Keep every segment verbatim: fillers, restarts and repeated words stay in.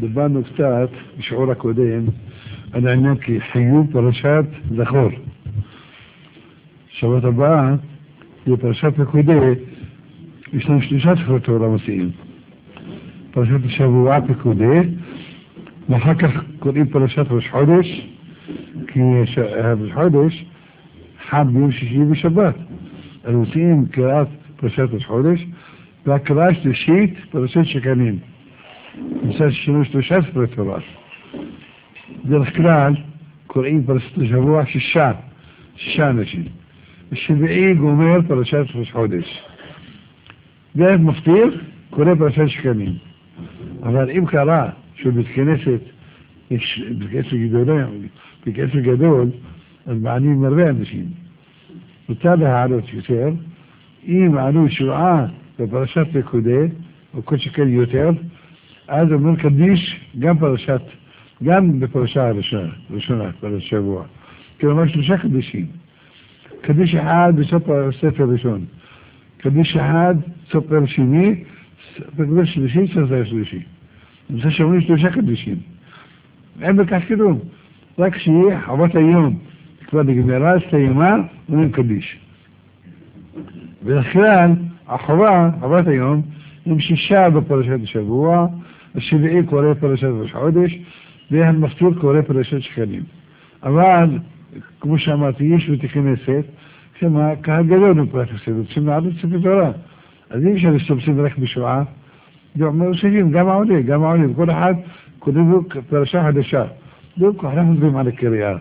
דיברנו קצת בשיעור הקודם על העניין כי חיוב פרשת זכור. שבת הבאה בפרשת פקודי יש לנו שלושה ספרי תורה מוציאים. פרשת השבוע פקודי, ואחר כך קוראים פרשת ראש חודש, כי ראש חודש חד ביום שישי ושבת. אז מוציאים קריאת פרשת ראש חודש, והקריאה השלישית פרשת שקנים. נושא שלנו שלושה ספרי תורה. דרך כלל קוראים פרשת השבוע שישה, שישה אנשים. השביעי גומר פרשת ראש חודש. דרך מפטיר קורא פרשת שקנים. אבל אם קרה שהוא בית כנסת, יש בית כנסת גדול, בית כנסת גדול, אז מענים הרבה אנשים. מותר להעלות יותר, אם ענו שבעה בפרשת פקודי, או כל שכן יותר, אז אומר קדיש גם פרשת, גם בפרשה הראשונה, ראשונה, פרשת שבוע. כלומר שלושה קדישים. קדיש אחד בסוף הספר ראשון. קדיש אחד סופר שני, סופר שלישי, סופר שלישי. זה שאומרים שלושה קדישים. אין בכך כלום. רק שיהיה חוות היום, כבר נגמרה, הסתיימה, אומרים קדיש. בדרך כלל, החובה, חוות היום, הם שישה בפרשת השבוע, השביעי קורא פרשת ראש חודש, והמפטיר קורא פרשת שקלים. אבל, כמו שאמרתי, יש בתי כנסת, שמה, קהל גדול מפרט הסדר, רוצים לעלות ספר תורה. אז אי אפשר להסתובב רק בשבועה, ומוסיפים גם העולה, גם העולה, וכל אחד קוראים פרשה חדשה. לא כל כך מדברים על הקריאה.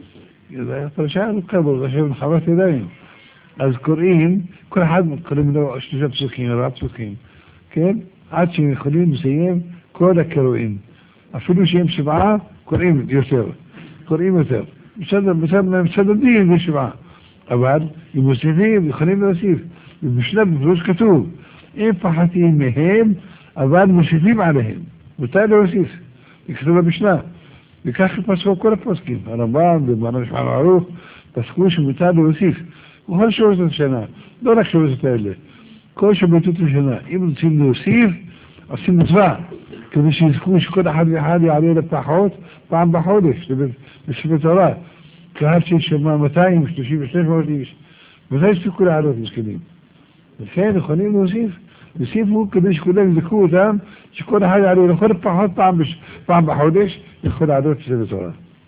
פרשה ארוכה בו, זה חוות ידיים. אז קוראים, כל אחד קוראים לו שלושה פסוקים, ארבעה פסוקים, כן? עד שהם יכולים לסיים כל הקוראים. אפילו שהם שבעה, קוראים יותר. קוראים יותר. בסדר דין זה שבעה. אבל אם מוסיפים, יכולים להוסיף. ובשלב בפירוש כתוב, אם פחתים מהם, אבל מוסיפים עליהם. מותר להוסיף. יכתוב במשנה. וכך פסקו כל הפוסקים. הרמב"ם ובעל שולחן ערוך פסקו שמותר להוסיף. וכל שעות השנה, לא רק שעות האלה. כל שעות השנה. אם רוצים להוסיף, עושים מצווה. כדי שיזכו שכל אחד ואחד יעלה לפחות פעם בחודש, בספר תורה. קהל ששמע מאתיים שלושים ושלוש מאות איש. מתי הספיקו לעלות מסכנים? לכן יכולים להוסיף. להוסיפו כדי שכולם יזכו אותם, שכל אחד יעלה לכל פחות פעם, פעם בחודש, יכול לעלות בספר תורה.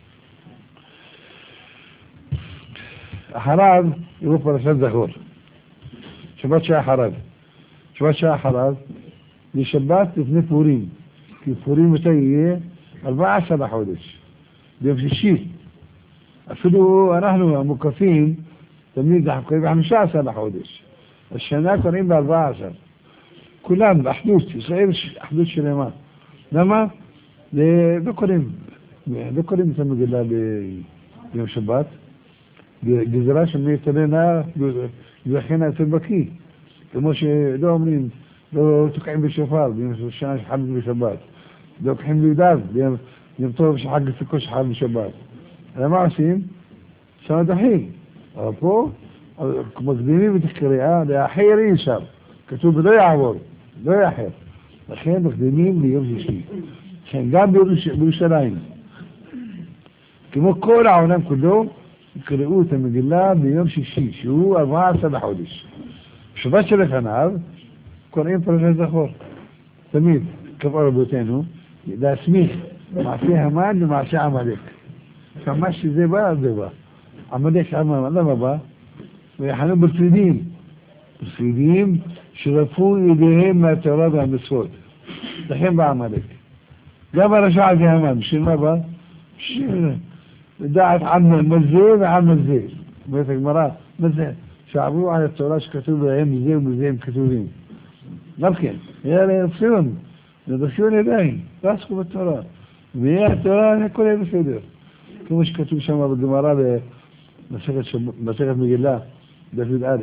אחריו יראו פרשת זכור. שבת שאחריו. שבת שאחריו זה שבת לפני פורים. כי פורים מתי יהיה? ארבעה עשר לחודש. ביום שישי. אפילו אנחנו המוקפים, תמיד אנחנו קוראים ב-חמישה עשר לחודש. השנה קוראים ב-ארבעה עשר. כולם, באחדות, ישראל אחדות שלמה. למה? לא קוראים, לא קוראים את המגילה ביום שבת. גזרה של מי תלנה, ולכן יותר בקיא. כמו שלא אומרים, לא תוקעים בשופר, ביום שנה שחל בשבת. לא תוקעים לידיו, ביום טוב שחג לסוכות שחל בשבת. אז מה עושים? שם דחים. אבל פה, מקדימים את הקריאה, לאחר אין שם. כתוב, לא יעבור, לא יאחר. לכן מקדימים ליום שישי. לכן גם בירושלים. כמו כל העולם כולו, קראו את המגילה ביום שישי, שהוא ארבעה עשר לחודש. בשבת שלפניו, קוראים פרשת זכור. תמיד, קבעו רבותינו, להסמיך מעשה המן ומעשה עמלק. כמה שזה בא, זה בא. עמלק עמלק, למה בא? ויחנו בפרידים. בפרידים שרפו ידיהם מהתורה והמצוות. לכן בא עמלק. גם הרשע הזה המן, בשביל מה בא? בשביל לדעת עם מזה ועם מזה. אומרת הגמרא, מזה. שעברו על התורה שכתוב להם מזה ומזה הם כתובים. גם כן, היה להם ציון, נדרשו ידיים, לא עסקו בתורה. ויהיה התורה, הכל היה בסדר. כמו שכתוב שם בגמרא במסכת מגילה, דוד א',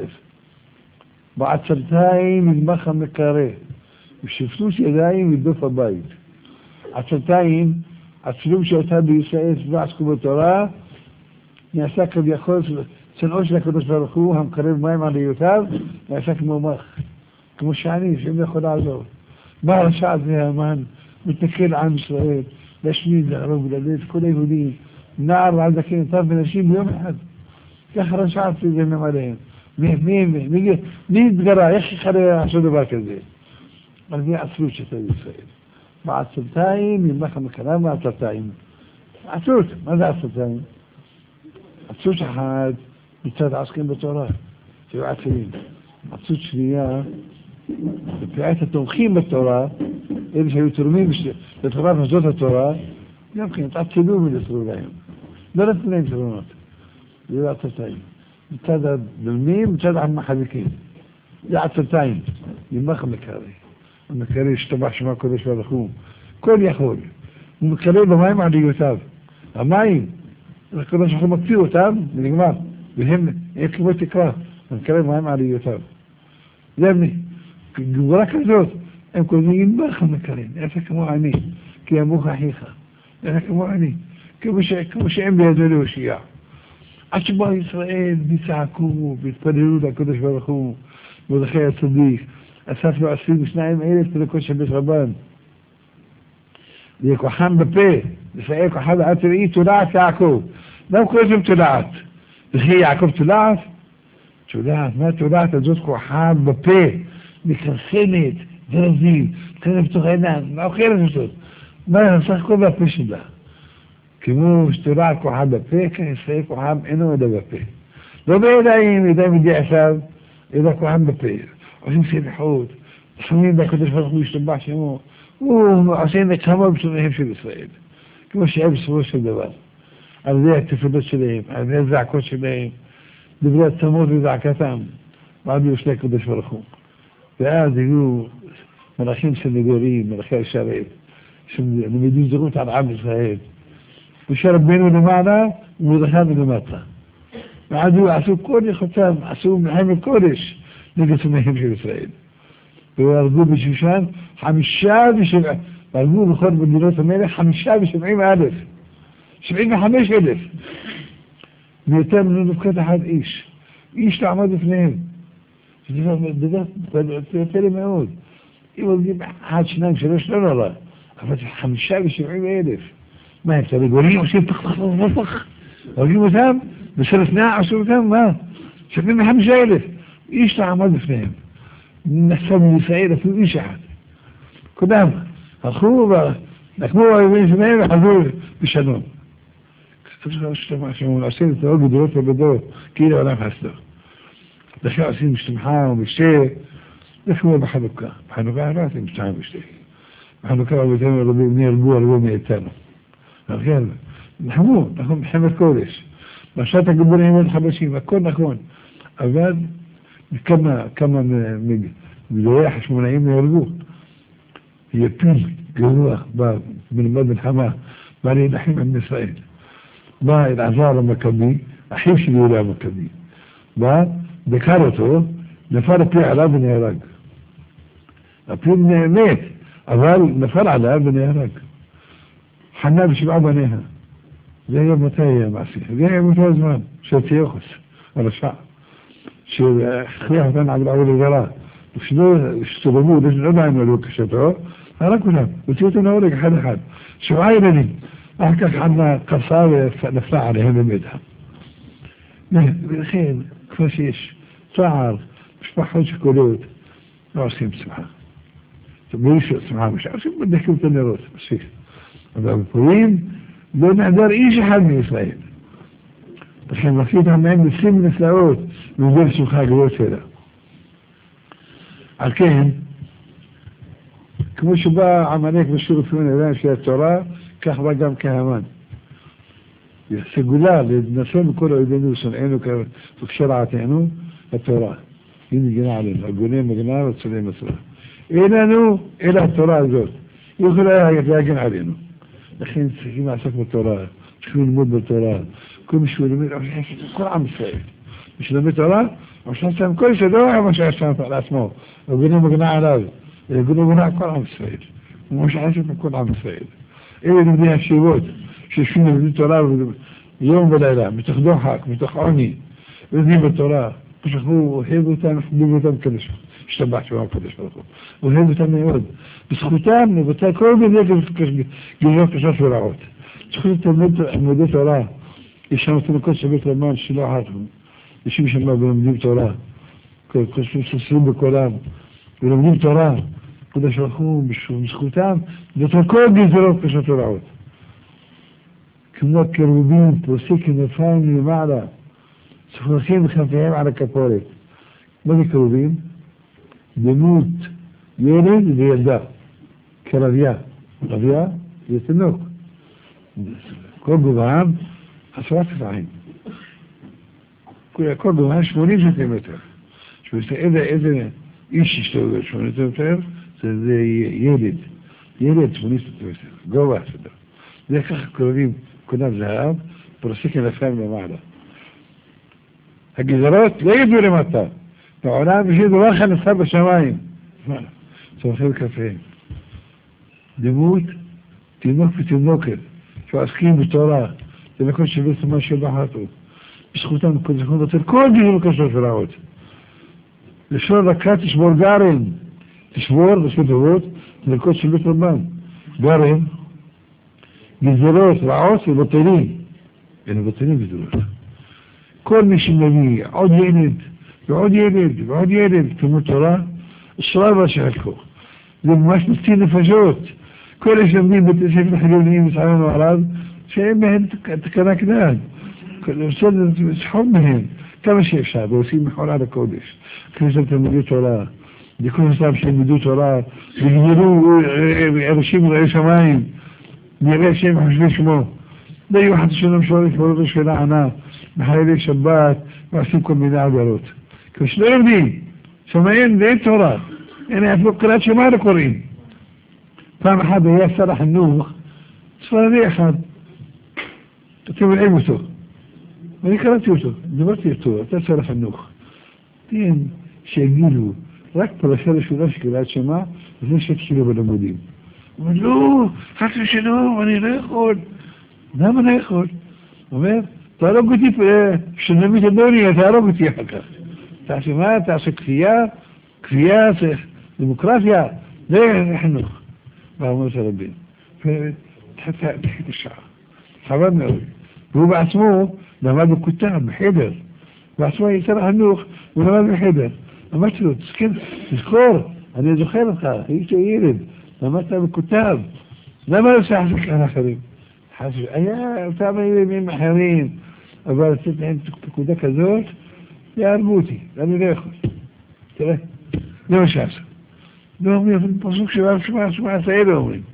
בעצלתיים נדמך המקרה, ושפטוש ידיים מדוף הבית. עצלתיים, הצילום שהייתה בישראל שלא עסקו בתורה, נעשה כביכול צנעו של הקדוש ברוך הוא, המקרב מים על היותיו, נעשה כמו מח. כמו שאני, שאם לא יכול לעזור. מה הרשע הזה המן, מתנכל לעם ישראל, להשמיד, להרוג, ולהביא את כל היהודים, נער ועד זקן, טף ונשים ביום אחד. ככה רשעת לגנם עליהם. מי, מי, מי, מי, מי התגרה, איך יחלה לעשות דבר כזה? אבל מי עצרות שאתה בישראל? בעצלתיים, ימלך המקרה בעצלתיים. עצרות, מה זה עצלתיים? עצרות אחת מצד העסקים בתורה, שהיו עצרים. עצרות שנייה, בפיעת התומכים בתורה, אלה שהיו תורמים לתורת מוסדות התורה, גם כן, התעצלו מלתרום להם. לא נתנו להם תרונות. זה עצלתיים. מצד הדלמים, מצד המחזיקים. זה עצלתיים. ימלך המקרה. המקרה השתבח שמה קודש ברוך הוא. כל יכול. הוא מקרה במים עליותיו. המים, הקדוש ברוך הוא מקפיא אותם, ונגמר. והם, הם כמו תקרה. המקרה במים עליותיו. זה גבורה כזאת. הם קוראים ימלך המקרה. איפה כמו אני. כי ימוך אחיך. איפה כמו אני. כמו שהם בידו להושיע. עד שבא ישראל ויצעקו והתפללו לקדוש ברוך הוא מרדכי הצדיק, אסף לו עשרים ושניים אלף תינוקות של בית רבן, וכוחם בפה, לפעמים כוחם עד תראי תולעת יעקב. למה קוראים להם תולעת? וכי יעקב תולעת? תולעת, מה תולעת? הזאת כוחם בפה, מקרסמת, דרזים, תקרב בתוך העיניים, מה אוכלת זאת? מה נצטרך כל בפה שלה? כמו שתולעת כוחם בפה, כן ישראל כוחם אינו ידע בפה. לא בידיים, ידיים ידי עשיו, ידע כוחם בפה. עושים סליחות, שומעים בקדוש ברוך הוא ישתבח שמו, הוא עושה נקמה בשונאיהם של ישראל. כמו שהיה בסופו של דבר. על זה התפילות שלהם, על זה הזעקות שלהם, דברי עצמות וזעקתם, ועד יושלי הקדוש ברוך הוא. ואז היו מלאכים של נגורים, מלאכי השרת, שמלמדים זכות על עם ישראל. משה רבנו למעלה ומרדכי מלמטה. ואז הוא עשו כל יכולתם, עשו מלחמת קודש נגד שונאיהם של ישראל. והרגו בשושן חמישה ושבעים, והרגו בכל מדינות המלך חמישה ושבעים אלף, שבעים וחמש אלף. ויותר מן נפקת אחד איש. איש לעמוד בפניהם. זה דבר פלא מאוד. אם הולכים אחד, שניים, שלוש, לא נורא. אבל זה חמישה ושבעים אלף. מה, הם תרגולים עושים פח פח פח פח. הרגים אותם, בשלפניה עשו אותם, מה? שבעים וחמישה אלף. איש לעמוד בפניהם. נסע מישראל אפילו איש אחד. קודם, הלכו ונקמו היובים שלהם וחזרו בשלום. כשהם עושים את זה גדולות ובדורות, כאילו העולם חסדו. לכן עושים משתמחה ומשתה, זה כמו בחנוכה. בחנוכה לא עושים משתמחה ומשתה. בחנוכה רבותינו רבים נהרגו הרבה מאיתנו. לכן, נחמו, אנחנו מלחמת קודש. בשעת הגיבורים עוד חדשים, הכל נכון. אבל כמה, כמה מגדולי החשמונאים נהרגו. יפיל גרוע בלמד מלחמה, בא להילחם עם ישראל. בא אלעזר המכבי, אחיו של יהודה המכבי. בא, דקר אותו, נפל הפי עליו ונהרג. הפי מת, אבל נפל עליו ונהרג. חנה בשבעה בניה. זה היה מתי היה מעשי. זה היה מתי הזמן, של תיוחס, הרשע. שהכריח אותנו על העול הגרה. ושלא הסתובבו, לא דעים לו קשתו, הרג אותם, הוציאו אותם להורג אחד אחד. שבעה ילדים. אחר כך חנה קרסה ונפלה עליהם במדה. ולכן, כמו שיש צער, משפחות שכולות, לא עושים שמחה. בלי שמחה, מה שעושים מדקים את הנרות, מספיק. אבל בפורים לא נעדר איש אחד מישראל. לכן מפיא אותם מהם נשים נפלאות ומדבר שמחה הגדולות שלה. על כן, כמו שבא עמלק בשירופים אליהם של התורה, כך בא גם כהמן. סגולה לנסות מכל אויבינו ושונאינו וכשרעתנו, התורה. היא מגנה עלינו, הגונים מגנה וצלם מסרה. אין לנו אלא התורה הזאת. היא יכולה להגן עלינו. לכן צריכים לעסוק בתורה, צריכים ללמוד בתורה. כל מי שהוא לומד, כל עם ישראל. מי שלומד תורה, הוא שעשה עם כל שדור, הוא שעשה על עצמו. הגונים מגנה עליו. הגונים מגנה על כל עם ישראל. הוא שעשה עם כל עם ישראל. אלה לבני השירות, שיושבים לבני תורה יום ולילה, מתוך דוחק, מתוך עוני, לומדים בתורה, שכחו, אוהב אותם, חביב אותם קדוש, השתבח שמם קדוש ברוך הוא, אוהב אותם מאוד, בזכותם נבצע כל מיני גזרות קשות ורעות, זכות תלמודי תורה, יש שם תינוקות שבית רמן שלא אחת, יושבים שם ולומדים תורה, חושבים שסרים בקולם, ולומדים תורה, קדוש ברוך הוא בזכותם, נבצע כל גזרות קשות ורעות, כמו קרובים, פרוסי כנפיים למעלה, שפרחים בכנפיהם על הכפורת. מה זה קרובים? דמות ילד וילדה, כרביה. רביה זה תינוק. כל גובהם עשרה טפחים. כל גובהם שמונים סנטימטר. איזה, איזה איש ישתו שמונים סנטימטר, זה ילד. ילד שמונים סנטימטר. גובה סדר. זה ככה קרובים, כולם זהב, פרוסי כנפיים למעלה. הגזרות לא ידעו למטה, בעולם בשביל דבר חנפה בשמיים. צורכים בקפיהם. דמות, תינוק ותינוקת, שעסקים בתורה, תינוקות שבית מה שבחתו. בזכותם קודשכם בצל כל גזרות קשות ורעות. לשור רכה תשבור גרם, תשבור, בשביל טובות, תינוקות שבית רבן. גרם, גזרות, רעות ובטלים. אין בטלים גזרות. כל מי שמביא עוד ילד, ועוד ילד, ועוד ילד, כמו תורה, שרבה שחלקו. זה ממש מציל נפשות. כל אלה שלומדים בתי ספר חילוניים לצערנו הרב, שאין בהם תקנה כנעד. אפשר לסחוב מהם כמה שאפשר, ועושים מחול על הקודש. כנסת תלמודי תורה, דיקון הסתם שילמדו תורה, וגמרו אנשים ראי שמיים, נראה שהם חושבים שמו. לא יהיו חצי שלום שואלת ועוד שאלה ענה. בחיילי שבת, ועושים כל מיני עבירות. כשלא יודעים, שמעים ואין תורה, אין אפילו קריאת שמע לא קוראים. פעם אחת היה שר החינוך, ספרדי אחד, אתם יודעים אותו, ואני קראתי אותו, דיברתי אותו, אתה שר החינוך. תן שיגידו, רק פרשה ראשונה של קריאת שמע, וזה שהתחילו בלימודים. הוא אומר, לא, חס ושלום, אני לא יכול. למה לא יכול? הוא אומר, תהרוג אותי, כשנביא את הדוניה, תהרוג אותי אחר כך. תעשה מה? תעשה כפייה, כפייה, דמוקרטיה, זה חינוך. ואמרת רבים. תחית השעה. חבל מאוד. והוא בעצמו למד בכותב, בחדר. בעצמו יצא לחינוך, הוא למד בחדר. אמרתי לו, תזכור, אני זוכר אותך, הייתי ילד, למדת בכותב. למה לא עושה חסק על אחרים? היה אותם ילדים אחרים. אבל רציתי להם פקודה כזאת, יערבו אותי, ואני לא יכול. תראה, זה מה שעשה. לא אומרים, פסוק שבע, שמע, שמע, עשה לא אומרים.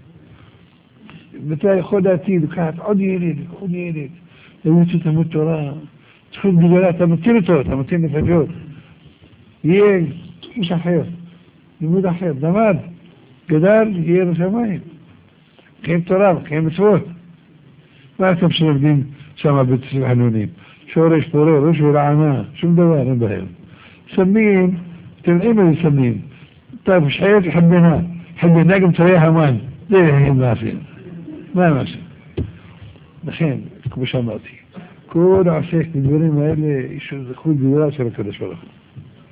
ואתה יכול דעתי, לקחת עוד ילד, עוד ילד, להוציא את תלמוד תורה, זכות גדולה, אתה מציל אותו, אתה מציל נפשות. יהיה איש אחר, לימוד אחר, למד, גדל, יהיה לשמיים. קיים תורה, קיים מצוות. מה אתם שלומדים שם בית חנונים? שורש, פורה, ראש ולענה, שום דבר אין בהם. סמים, תלעים על סמים. טוב, שחיות יחבנה, חבנה גם תראי המן. זה הם מעשים. מה הם מעשים? לכן, כמו שאמרתי, כל העסק בדברים האלה, יש זכות גדולה של הקדוש ברוך הוא.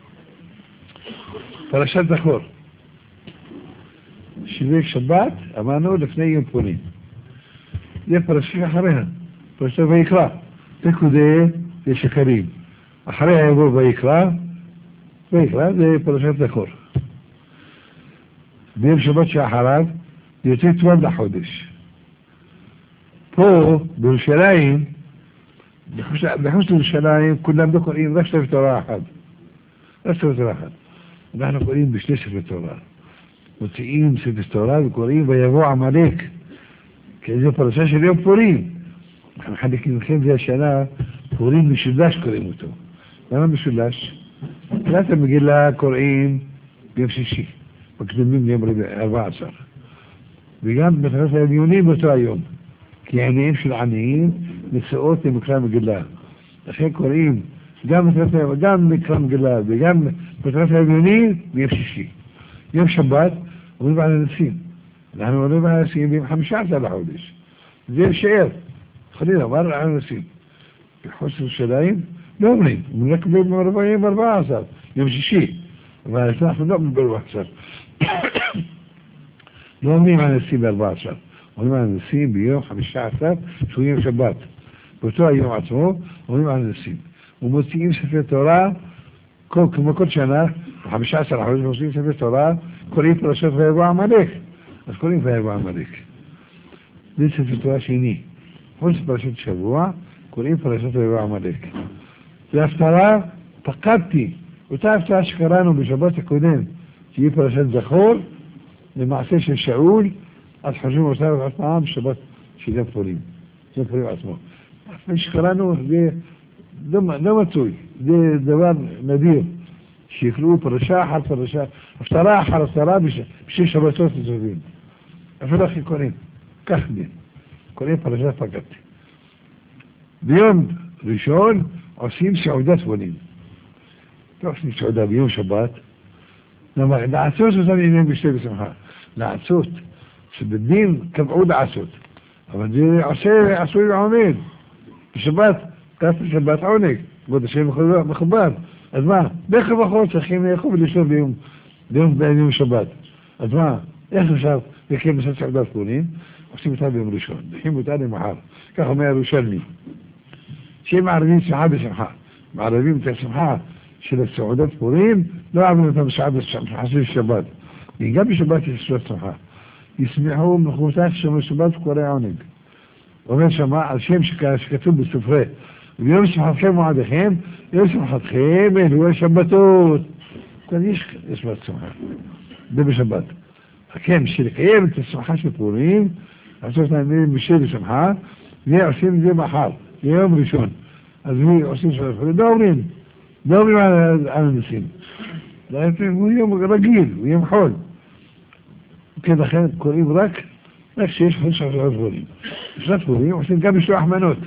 פרשת זכור. שבוע שבת, אמרנו לפני יום פורים. זה פרשת אחריה, פרשת ויקרא. זה כזה, זה שקרים. אחריה יבוא ויקרא, ויקרא זה פרשת זכור. ביום שבת שאחריו, זה יוצא תמם לחודש. פה, בירושלים, בחוץ לירושלים, כולם לא קוראים רק ספר תורה אחד. רק ספר תורה אחד. אנחנו קוראים בשני ספר תורה. מוציאים ספר תורה וקוראים ויבוא עמלק. כי זו פרשה של יום פורים. חלק מכם זה השנה, פורים משולש קוראים אותו. למה משולש? תחילת המגילה קוראים ביום שישי. מקדמים ליום ארבע עשרה. וגם בתחילת העליונים באותו היום. כי העניים של עניים נשאות למקרא מגילה. לכן קוראים גם מקרא מגילה וגם בתחילת העליונים ביום שישי. יום שבת אומרים על הנשאים. אנחנו אומרים על הנשאים ביום חמישה עשר לחודש. זה יישאר. חלילה, אמר על הנשאים. בחוץ ירושלים לא אומרים, מנקבים מרבעים ארבע עשר, יום שישי, אבל אנחנו לא אומרים בארבע עשר. לא אומרים על הנשיא בארבע עשר, אומרים על הנשיא ביום חמישה עשר, שהוא יום שבת. באותו היום עצמו, אומרים על הנשיא. ומוציאים ספרי תורה, כמו כל שנה, חמישה עשר אחוז, מוציאים ספרי תורה, קוראים פרשת ויבוא עמלק. אז קוראים ויבוא עמלק. זה ספר תורה שני. חוץ פרשת שבוע, קוראים פרשת ויבוא עמלק. וההפטרה, פקדתי, אותה הפטרה שקראנו בשבת הקודם, שהיא פרשת זכור, למעשה של שאול, אז חושבים אותה והפטרה בשבת של יום פורים. יום פורים עצמו. מה שקראנו זה לא מצוי, זה דבר נדיר, שיקראו פרשה אחר פרשה, הפטרה אחר הפטרה בשביל שבתות לטובים. אפילו הכי קוראים, כך דין, קוראים פרשת פקדתי. ביום ראשון עושים סעודת פורים. לא עושים סעודה ביום שבת, לעצות אותם עניין בשתי בשמחה. לעצות, שבדין קבעו לעצות, אבל זה עושה עשוי ועומד. בשבת, כף בשבת עונג, כבוד השם מכובד. אז מה? באיך ובכל צריכים לאכול ולשאול ביום, ביום, ביום שבת. אז מה? איך אפשר לקיים בסד סעודת פורים? עושים אותה ביום ראשון, דוחים אותה למחר. כך אומר ירושלמי. שהם מערבים שמחה בשמחה. מערבים את השמחה של הסעודת פורים, לא ערבים אותם בשעה בשמחה של שבת. גם בשבת יש סעודת שמחה. ישמחו מחותך שבשבת קורא עונג. אומר שמה על שם שכתוב בספרי. ויום שמחתכם מועדיכם, יום שמחתכם אלו השבתות. כאן יש שבת שמחה. זה בשבת. כן, שלקיים את השמחה של פורים, לעשות להם בשל שמחה, ועושים את זה מחר, יום ראשון. אז מי עושים שבת פורים? לא אומרים. לא אומרים על הנושאים. הוא יום רגיל, הוא יום חול. כן, לכן קוראים רק, רק שיש חול שבת פורים. בשבת פורים עושים גם משלוח מנות.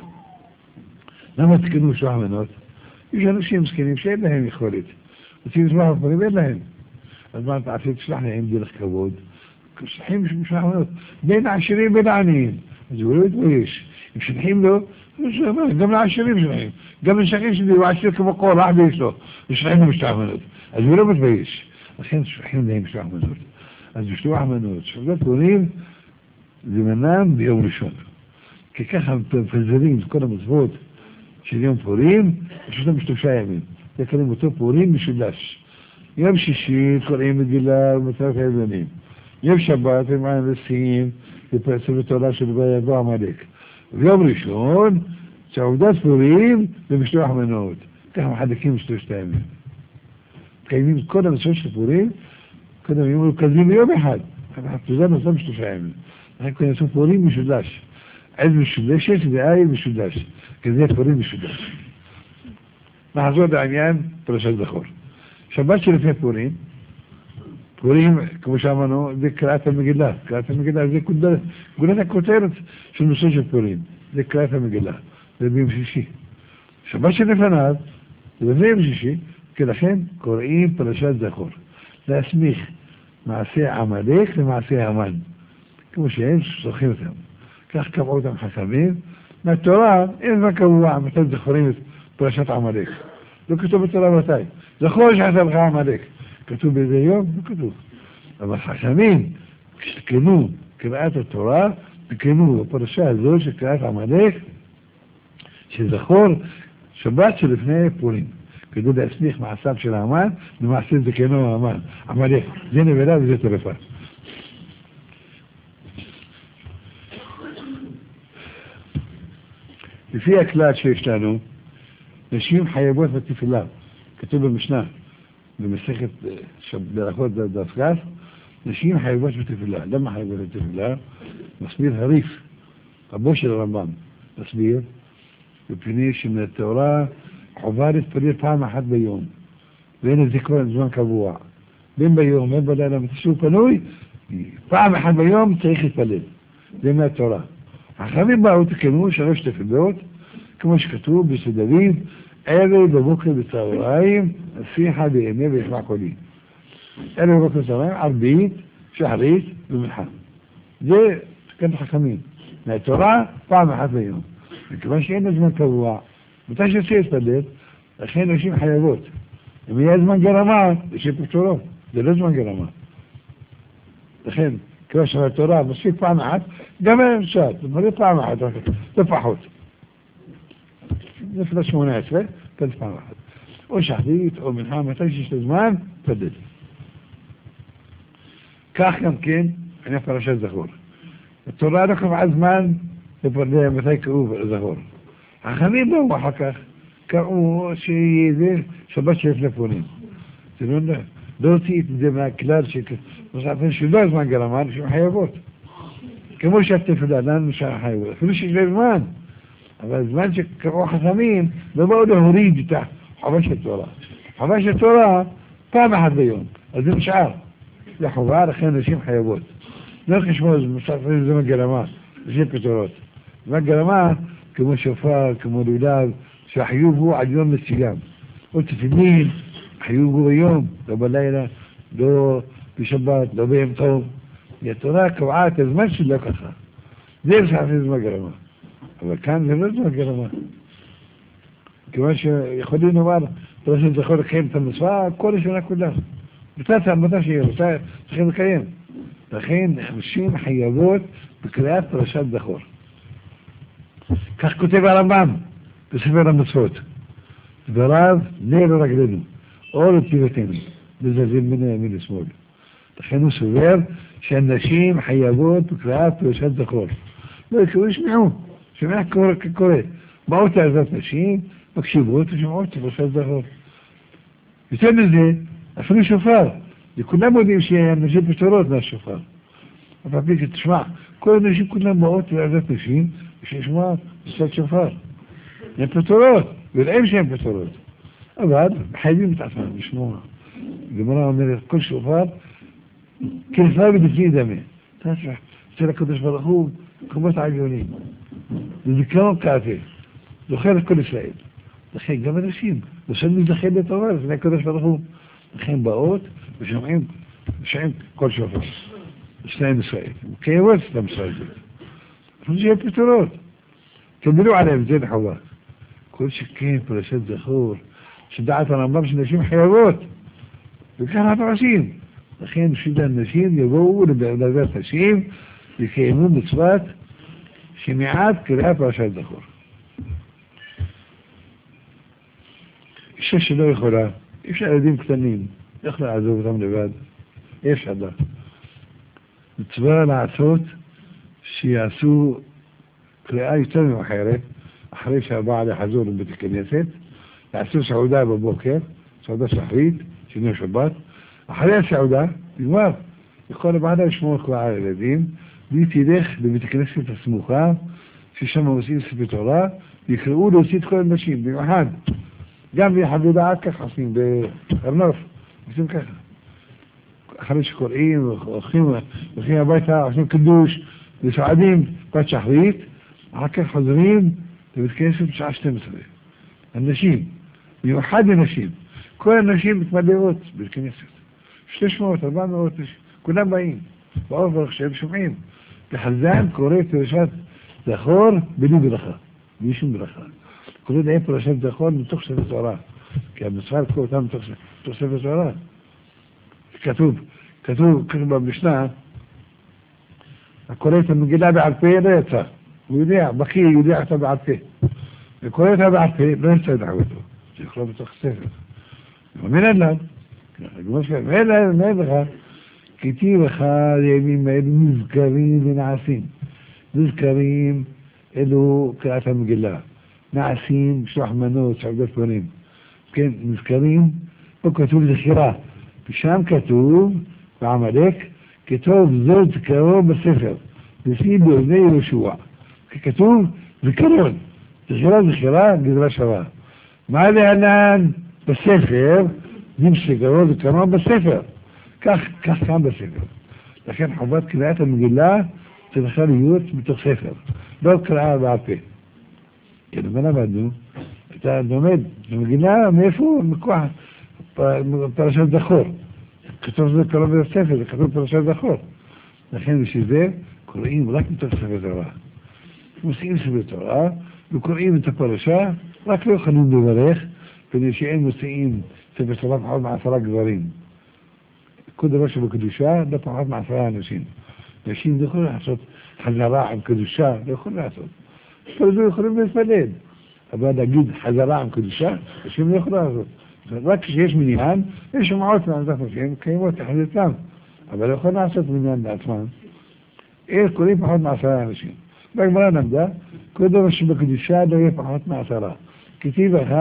למה תקנו משלוח מנות? יש אנשים מסכנים שאין להם יכולת. רוצים משלוח פורים, אין להם. אז מה אתה עשית? תשלח להם דרך כבוד. שולחים משלוח מנות. בין העשירים בין העניים. אז הוא לא יתבייש. אם שולחים לו, גם לעשירים שלהם. גם לשכנים שלי, הוא עשיר כמו כל רח ויש לו. ושולחים לו משלוח מנות. אז הוא לא מתבייש. לכן שולחים להם משלוח מנות. אז משלוח מנות. שולחת פורים זה מנם ביום ראשון. כי ככה מפזרים את כל המצוות של יום פורים, יש אותם בשלושה ימים. זה קוראים אותו פורים משולש. יום שישי קוראים מגילה ומצוות היוונים. יום שבת הם הנשיאים ופרסם בתורה של ויבוא עמלק. ויום ראשון, סעודת פורים ומשלוח מנות. ככה מחלקים בשלושת הימים. קיימים את כל המצוות של פורים, קודם היו מרוכזים ביום אחד. זה נוסף בשלושה ימים. לכן קוראים לעשות פורים משולש. עד משולשת ועיל משולש. כזה פורים משולש. נחזור לעניין פרשת זכור. שבת שלפני פורים, פורים, כמו שאמרנו, זה קריאת המגילה. קריאת המגילה זה גולת הכותרת של נושא של פורים. זה קריאת המגילה. זה ביום שישי. שבת שלפניו, זה לפני יום שישי, לכן קוראים פרשת זכור. להסמיך מעשה עמלק למעשה המן. כמו שהם זוכרים אותם. כך קבעו אותם חכמים. מהתורה אין מה קבוע מתי זכורים את פרשת עמלק. לא כתוב בתורה מתי. זכור שעשה לך עמלק. כתוב באיזה יום? לא כתוב. אבל חכמים, כשתקנו קריאת התורה, תקנו בפרשה הזו של קריאת עמלק, שזכור שבת שלפני פורים. כדי להסמיך מעשיו של האמן, למעשה זה כנו האמן. עמלק. זה נבלה וזה טרפה. לפי הכלל שיש לנו, נשים חייבות בתפילה. כתוב במשנה, במסכת ברכות דף כ', נשים חייבות בתפילה. למה חייבות בתפילה? מסביר הריף, רבו של הרמב"ם, מסביר, בפני שמן התורה חובה להתפלל פעם אחת ביום, ואין את זה כבר זמן קבוע. בין ביום, בין בלילה, מתשהו פנוי, פעם אחת ביום צריך להתפלל. זה מהתורה. החכמים באו תקנו שלוש תפילות, כמו שכתוב בסוד דוד, ערב בבוקר בצהריים, השיחה בימי וישמע קולי. ערב בבוקר בצהריים, ערבית, שחרית ומנחה. זה תקן חכמים. מהתורה, פעם אחת ביום. וכיוון שאין זמן קבוע, מתי שצריך להתפלל, לכן נשים חייבות. אם יהיה זמן גרמה, יש פטורות, זה לא זמן גרמה. לכן, כמו שבתורה, מספיק פעם אחת, גם אפשר, זה פעם אחת, זה פחות. לפני שמונה עשרה, תלת פעם אחת. או שחרית, או מנחה, מתי שיש לזמן, תדל. כך גם כן, אני פרשת זכור. התורה לא קבעה זמן לפרדה מתי קראו זכור. החכמים באו אחר כך, קראו שיהיה זה שבת שלפני פונים. זה לא יודע. לא הוציא את זה מהכלל שמסעפים שלא הזמן גרמה, נשים חייבות. כמו שהתפלה, לנו שהחייבות. אפילו שיש להם זמן. אבל הזמן שקראו חכמים, לא באו להוריד את חובש התורה. חובש התורה, פעם אחת ביום. אז זה נשאר. זה חובה, לכן נשים חייבות. לא חשבו, מסעפים זמן גרמה, נשים פתורות. זמן גרמה, כמו שופר, כמו לולב, שהחיוב הוא עד יום מסוים. או תפילין, חיוב הוא ביום, לא בלילה, לא בשבת, לא ביום טוב. התורה קבעה את הזמן שלו ככה. זה מסעפים זמן גרמה. אבל כאן זה לא זמן גרמה. כיוון שיכולים לומר, פרשת זכור לקיים את המצווה, כל השנה כולה. בצד המטה שיהיה, בצד צריכים לקיים. לכן, אנשים חייבות בקריאת פרשת זכור. כך כותב הרמב"ם בספר המצוות. דבריו נר לרגלינו, אור לסביבתנו, מזלזלים בין הימין לשמאל. לכן הוא סובר שאנשים חייבות בקריאת פרשת זכור. לא יקראו, ישמעו, שמע כקורא. באות לעזרת נשים, מקשיבות ושמעות פרשת זכור. יותר מזה, אפילו שופר. וכולם יודעים שאנשים פטורות מהשופר. אבל פי תשמע, כל האנשים כולם באות לעזרת נשים, ושישמע פרשת שופר. הם פטורות, ולהם שהם פטורות. אבל חייבים את עצמם לשמוע. גמרא אומרת, כל שופר, כנפר בדפי דמה. תשמע, אצל הקדוש ברוך הוא, קומות העליונים. זה זיכרון כעתה. זוכר את כל ישראל. לכן גם אנשים, ושם מזדחל לתורה, לפני הקדוש ברוך הוא. לכן באות ושומעים, ושומעים כל שופר. שניים ישראל. קיימות את המשרה הזאת. אפילו שיהיה פתרונות. תמלו עליהם, זה לחובה. כל שכן, פרשת זכור, שדעת הרמב"ם שנשים חייבות. וכאן אנחנו עושים. לכן שדה הנשים יבואו לדעת נשים, וקיימו מצוות שמיעת קריאת פרשת זכור. אישה שלא יכולה, אי אפשר ילדים קטנים, איך לעזוב אותם לבד? אי אפשר לה. מצווה לעשות שיעשו קריאה יותר מאוחרת, אחרי שהבעל יחזור לבית הכנסת, יעשו סעודה בבוקר, סעודה שחרית, שני שבת, אחרי הסעודה, נגמר, יכול הבעלה לשמור קריאה על ילדים, והיא תלך לבית הכנסת הסמוכה, ששם עושים ספר תורה, ויקראו להוציא את כל הנשים, במיוחד. גם ביחד דעת ככה עושים, בארנוף, עושים ככה. אחרי שקוראים, הולכים, הולכים הביתה, עושים קדוש, וסועדים, בת שחרית, אחר כך חוזרים לבית כנסת בשעה שתים עשרה. הנשים, במיוחד לנשים, כל הנשים מתמלאות בבית כנסת. שלוש מאות, ארבע מאות, כולם באים, באור ברוך שהם שומעים. לחזן קורא פרשת זכור בלי ברכה, בלי שום ברכה. קורא להם פרשת זכור מתוך ספר תורה, כי המצווה לקרוא אותם מתוך ספר תורה. כתוב, כתוב, כתוב במשנה, הקורא את המגילה בעל פה לא יצא. הוא יודע, בקיא יודע אותה בעל פה. וקורא אותה בעל פה לא יצא דעותו. זה יכולה בתוך ספר. ואומר אליו, ואין לך, כי לך לימים האלו נזכרים ונעשים. נזכרים אלו קריאת המגילה. נעשים שלוח מנות, שעבדת פונים. כן, נזכרים, פה כתוב זכירה. ושם כתוב, בעמלק, כתוב זאת זכרו בספר. לפי באוזני יהושע. ככתוב זכרון. זכירה זכירה, גזרה שווה. מה להלן בספר? דים שגרו זכרון בספר. כך, כך כאן בספר. לכן חובת קריאת המגילה צריכה להיות בתוך ספר. לא קריאה בעל פה. כן, מה למדנו? אתה לומד במגילה מאיפה? מכוח פרשת זכור. כתוב זה קרוב בספר, זה כתוב פרשת זכור. לכן בשביל זה קוראים רק בתוך ספר תורה. מוסיעים ספר תורה וקוראים את הפרשה, רק לא יכולים לברך, בנשיאים נושאים ספר תורה פחות מעשרה גברים. כל דבר שבקדושה לא פחות מעשרה אנשים. נשים לא יכולים לעשות חזרה עם קדושה, לא יכולים לעשות. לא יכולים להתפלל. אבל להגיד חזרה עם קדושה, נשים לא יכולים לעשות. רק כשיש מניין, יש שמעות מעמדת נשים, קיימות תחזיתם. אבל לא יכולים לעשות מניין לעצמם. אין קוראים פחות מעשרה אנשים. בגמרא למדה, כל דבר שבקדושה לא יהיה פחות מעשרה. כתיב לך,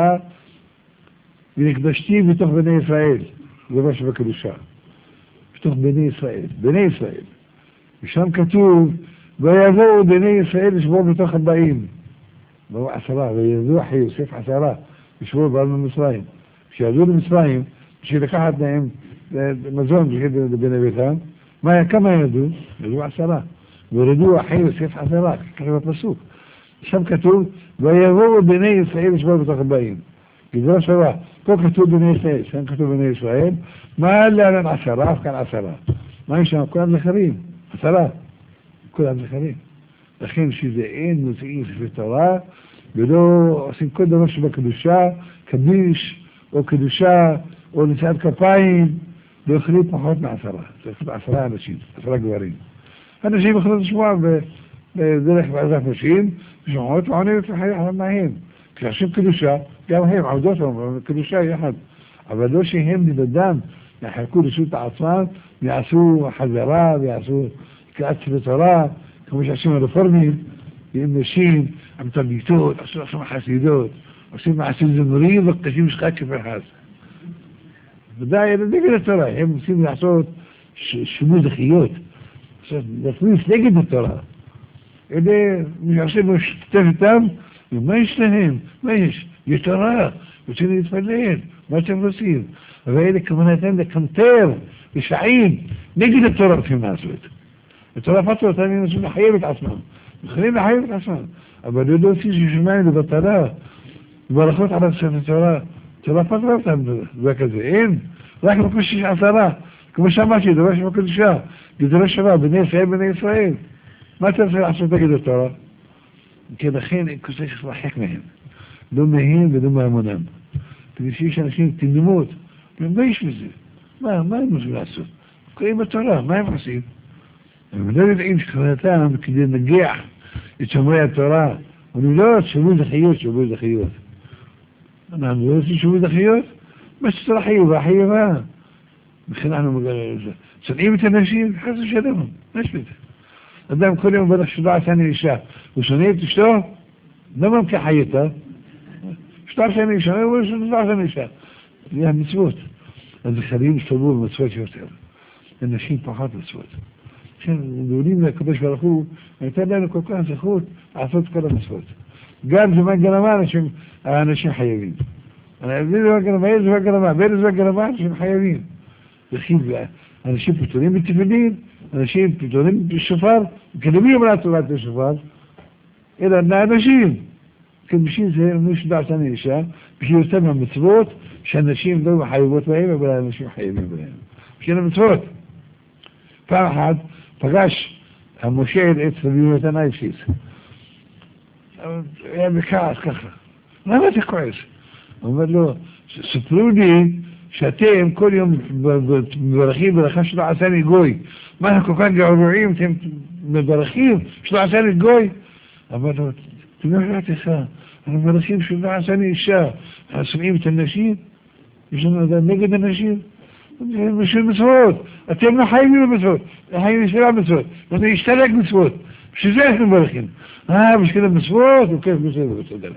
ונקדשתי בתוך בני ישראל, דבר שבקדושה. בתוך בני ישראל, בני ישראל. ושם כתוב, ויבואו בני ישראל לשבור בתוך הבאים. באו עשרה, וירדו אחי יוסף עשרה, לשבור בעל ממצרים. כשירדו למצרים, בשביל לקחת להם מזון לבני ביתם, מה, כמה ירדו? ירדו עשרה. וירדו אחי יוסף עשרה, ככה בפסוק. שם כתוב, ויבואו בני ישראל לשבור בתוך הבאים. גדרה שווה, פה כתוב בני ישראל, שם כתוב בני ישראל, מה לאן עשרה, אף כאן עשרה. מה יש שם? כולם זכרים, עשרה, כולם זכרים. לכן שזה אין נושאים ספר תורה, ולא עושים כל דבר שבקדושה, קדיש, או קדושה, או נשיאת כפיים, לא יכולים פחות מעשרה. זה יכולים עשרה אנשים, עשרה גברים. אנשים יכולים לשמוע בדרך בעזרת נשים, ושמעות ועונים את החיים מהם. כשעושים קדושה, גם הם עובדות לנו, קדושה יחד. אבל לא שהם לבדם יחלקו רשות עצמם, ויעשו חזרה, ויעשו קריאת ספר תורה, כמו שעושים הרפורמים, עם נשים, עם תלמידות, עשו עכשיו חסידות, עושים מעשים זמרים וקשים שחק כפרחס. ודאי, זה נגד התורה, הם עושים לעשות שימוש דחיות, להכניס נגד התורה. אלה שעושים להשתתף איתם, ומה יש להם? מה יש? יש תורה, רוצים להתפלל, מה אתם רוצים? ואלה כוונתם לקנטר, לשעים, נגד התורה רוצים לעשות. התורה פתרה אותם, הם רוצים לחייב את עצמם. יכולים לחייב את עצמם. אבל לא רוצים ששמיים לבטלה, וברכות על הספר התורה. התורה פתרה אותם דבר כזה. אין, רק מקום שיש עשרה. כמו שאמרתי, דבר שבקדושה, גדרה שווה, בני ישראל, בני ישראל. מה אתה רוצה לעשות נגד התורה? כי לכן כוסה שצלחק מהם. לא מהם ולא מהמונם. כדי שיש אנשים תנמות. מה יש בזה? מה, מה הם רוצים לעשות? קוראים בתורה, מה הם עושים? הם לא יודעים שכוונתם כדי לנגח את שומרי התורה. אומרים לא, שומרי דחיות, שומרי דחיות. אנחנו לא רוצים שומרי דחיות? מה שצריך חיוב, החיוב מה? בכן אנחנו מגלים את זה. צנעים את האנשים, חס ושלום, מה יש בזה? אדם כל יום בדרך שלא עשה אני אישה, הוא שונא את אשתו? לא ממכח חייתה. שלא עשה אני אישה, הוא לא עשה אני אישה. זה המצוות. הזכרים השתלבו במצוות יותר. אנשים פחות מצוות. לכן, דולים לקדוש ברוך הוא, הייתה לנו כל כך זכות לעשות כל המצוות. גם זמן גרמה, האנשים חייבים. זה זמן גרמה, איזה זמן גרמה, באיזה זמן גרמה, אנשים חייבים. וכן, אנשים פתורים בתפילין, אנשים פתורים בשופר, מקדמים על התורת השופר, אלא לאנשים. כן, בשביל זה, מישהו דעת אני אישה, בשביל יותר מהמצוות, שאנשים לא חייבות בהם, אבל האנשים חייבים בהם. בשביל המצוות. פעם אחת, פגש המושל את סביב את הנייפסיס. היה בכעס ככה. למה אתה כועס? הוא אומר לו, ספרו לי שאתם כל יום מברכים ברכה שלא עשני גוי. מה אנחנו כל כך גאורים, אתם מברכים שלא עשני גוי? אמר לו, אתם לא יודעת לך, אנחנו מברכים שלא עשני אישה. אנחנו שומעים את הנשים? יש לנו אדם נגד הנשים? בשביל מצוות. אתם לא חייבים במצוות, חייבים בשביל המצוות. ואתה ישתלק מצוות. בשביל זה אנחנו מברכים. אה, בשביל המצוות, הוא כיף בסדר, בסדר.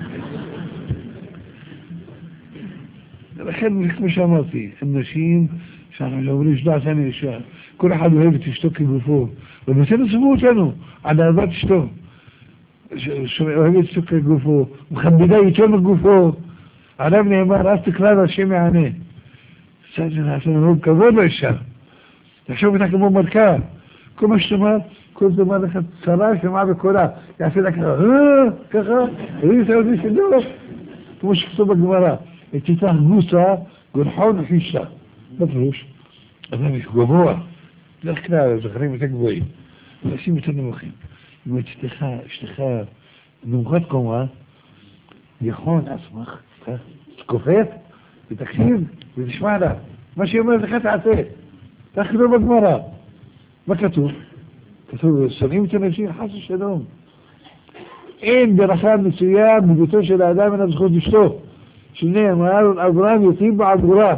לכן, כמו שאמרתי, אנשים שאנחנו אומרים שלא עשני אישה, כל אחד אוהב את אשתו כגופו, ובסדר סבו אותנו, על אהבת אשתו, שאוהב את אשתו כגופו, מכבדה איתו מגופו, עליו נאמר, אז תקרא להשם יענה. קצת נעשנו כבוד לאישה, תחשוב אותה כמו מלכה, כל מה שתאמר, כל תאמר לך צרה, שמעה בקולה, יעשה לה ככה, ככה, ראי את העודי שלו, כמו שכתוב בגמרא, תיתח גוסה, גולחון וחישה. בפירוש, אדם יש גבוה, דרך כלל, זכרים יותר גבוהים, אנשים יותר נמוכים. אם אשתך, אשתך נמוכת קומה, יכול עצמך, תקופת ותקשיב ותשמע לה. מה שהיא אומרת לך תעשה. תחזור בגמרא. מה כתוב? כתוב, שונאים את הנשים חס ושלום. אין ברכה מצויה בביתו של האדם אין הזכות אשתו. שני אמר אברהם יוצאים בעבורה.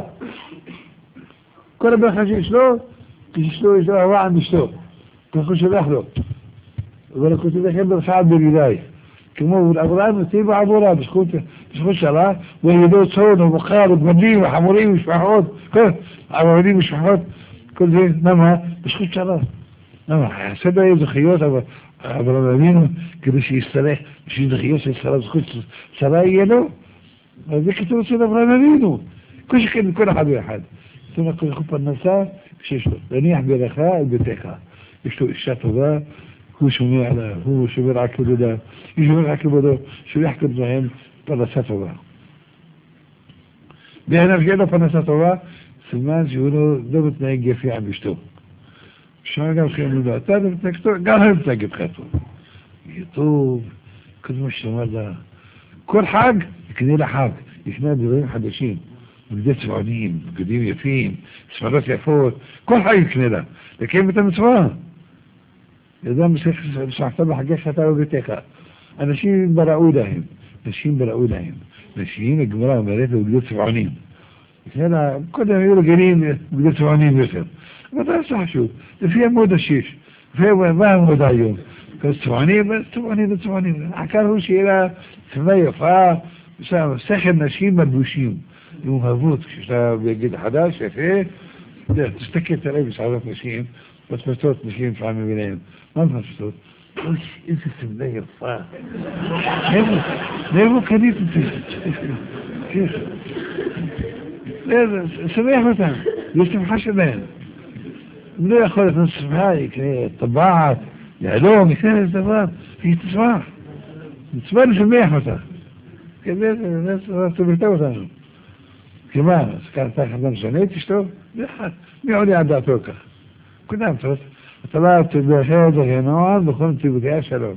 כל הברכה שיש לו, כשאשתו יש לו אהבה עם אשתו. ככה הוא שלח לו. אבל כותב לכם ברכה על ברידי. כמו אברהם יוצאים בעבורה, בזכות שלה, וידעו צאן ובקר ובגדים וחמורים ומשפחות, כל עבדים ומשפחות, כל זה, למה? בזכות שלה. למה? יעשה בה זכיות, אבל אברהם אבינו, כדי שיסתלח, בשביל זכיות של שרה, בזכות שרה יהיה לו. זה כתוב אצל אברהם אבינו. כל שכן, כל אחד ואחד. זאת אומרת, כל אחד פרנסה, שיש לו. להניח ברכה על ביתך. יש לו אישה טובה, הוא שומע עליו, הוא שומר על כבודו, הוא שומר על כבודו, שולח כבודהם פרנסה טובה. בעיניו שאין לו פרנסה טובה, סימן שהוא לא מתנהג יפה עם אשתו. אפשר גם שאין לו, אתה לא מתנהג טוב, גם הם מתנהג איתך טוב. יהיה טוב, כל מה שאומר לה. כל חג, יקנה לחג, יקנה דברים חדשים, בגדי צבעונים, בגדים יפים, ספרות יפות, כל חג יקנה לה, לקיים את המצווה. ידעם שחתה בחגך אתה בביתך. אנשים בראו להם, נשים בראו להם. נשים, הגמרא אומרת, בגדי צבעונים. קודם היו רגילים בגדי צבעונים יותר. אבל זה עשה חשוב, לפי המודה שיש. ומה המודה היום? צבעונים, צבעונים וצבעונים. העיקר הוא שיהיה לה צבע יפה, שכל נשים מלבושים. מאוהבות, כשאתה בגד חדש, יפה, תסתכל תראה בשערות נשים, מפשטות נשים פעמים ביניהם. מה מפשטות? אוי, איזה סמלה יפה. מאיפה קנית אותי? שמח אותם, יש שמחה שלהם. אם לא יכול להיות שמחה, יקנה טבעת, יעלום, יקנה איזה דבר, היא תשמח. נצבע לשמח אותה. כדי, זה תבלטה אותנו. כמה, סקרת אדם שונה את אשתו? מי עולה על דעתו כך? כולם, אתה לא תבחר דרכנוע בכל נתיבותיה שלום.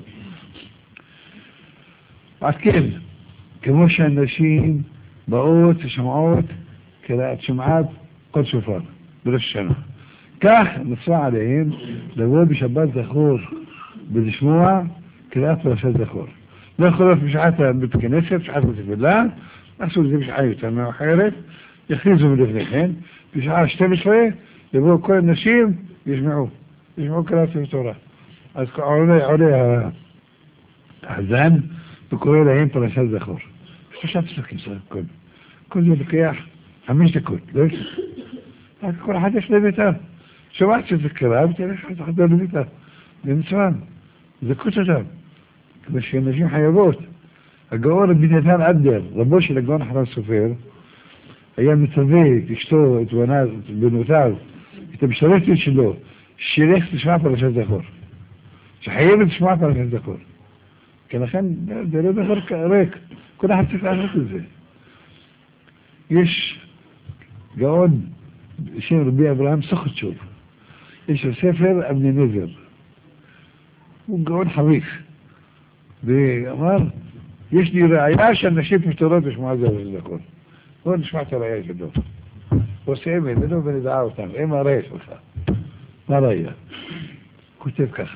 אז כן, כמו שאנשים באות ושמעות קריאת שמעת כל שופר, בראש השנה. כך נצבע עליהם לבוא בשבת זכור ולשמוע קריאת פרשת זכור. לא יכול להיות בשעת בית כנסת, בשעת בתפילה, עשו לזה בשעה יותר מאוחרת, יכריזו מלפני כן, בשעה שתים עשרה יבואו כל הנשים וישמעו, ישמעו קריאת תורה. אז עולה, עולה הזן וקורא להם פרשת זכור. שלושה פסוקים סך הכל. כל זה לוקח חמש דקות, לא יש? כל אחד יש לביתה. שמעת שזה קרה, ותלך לחדר לביתה. זה מצוין. זה קוץ אותם. כמו שאנשים חייבות. הגאון רבי נתן אדר, רבו של הגאון אחרון סופר, היה מצווה את אשתו, את בנותיו, את המשרתת שלו, שילך תשמע פרשת זכור. שחייבת תשמע פרשת זכור. כי לכן זה לא דבר ריק. כל אחד צריך לעשות את זה. יש גאון בשם רבי אברהם סוכתשוב. יש לו ספר אבני נזר. הוא גאון חריף. ואמר, יש לי ראייה שאנשים פתורות לשמוע זה וזכור. בואו נשמע את הראייה שלו. עושה אמת, ולא ונדעה אותם. הם הראייה שלך. מה הראייה? כותב כך.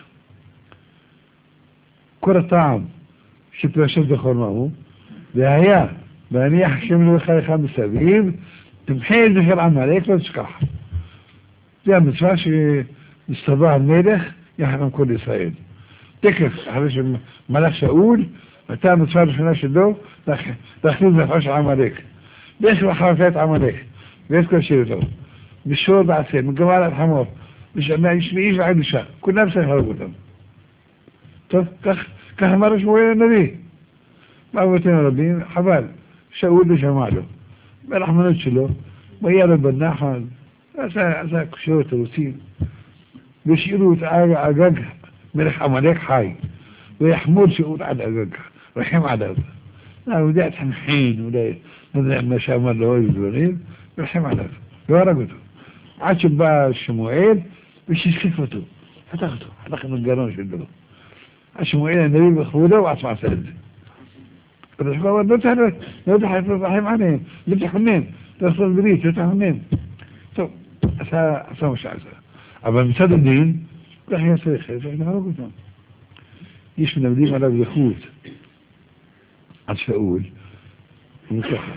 כל הטעם שפרשת זכור מהו, והיה, ואניח השם לך לך מסביב, תמחה את זכר עמלק, לא תשכח. זה המצווה שמסתבר המלך יחד עם כל ישראל. תקף, אחרי שמלך שאול, הייתה המצווה הראשונה שלו, להכניס זכר של עמלק. ויש לו חרפת עמלק, ויש כל שאלתו. בשור בעצל, מגמל על חמור, מאיש ועד אישה, כולם צריך להרוג אותם. טוב, כך אמר שמואל הנביא. מה אבותינו הרבים? חבל, שאול לא שמע לו. ברחמנות שלו, והיה לו בנחל, עשה קושיות, תירוצים, והשאירו את אגג מלך עמלק חי, ויחמוד שאול עד אגג, רחם עליו. הוא יודע את חנחין, אולי, לא יודע מה שאמר לו איזה דברים, ורחם עליו, לא הרג אותו. עד שבא שמואל, ושסחיף אותו, חתך אותו, חתך עם הגרון שלו. שמואל הנביא בכבודו, ועצמה עשה את זה. بس هو ده تهرب ده تحرف رحم عليهم ده تحنين ده صار بريت ده تحنين تو أسا أسا مش عسى أما مساد الدين راح يصير خير إحنا هو قلنا يش من الدين على اليهود عشان أقول مصحة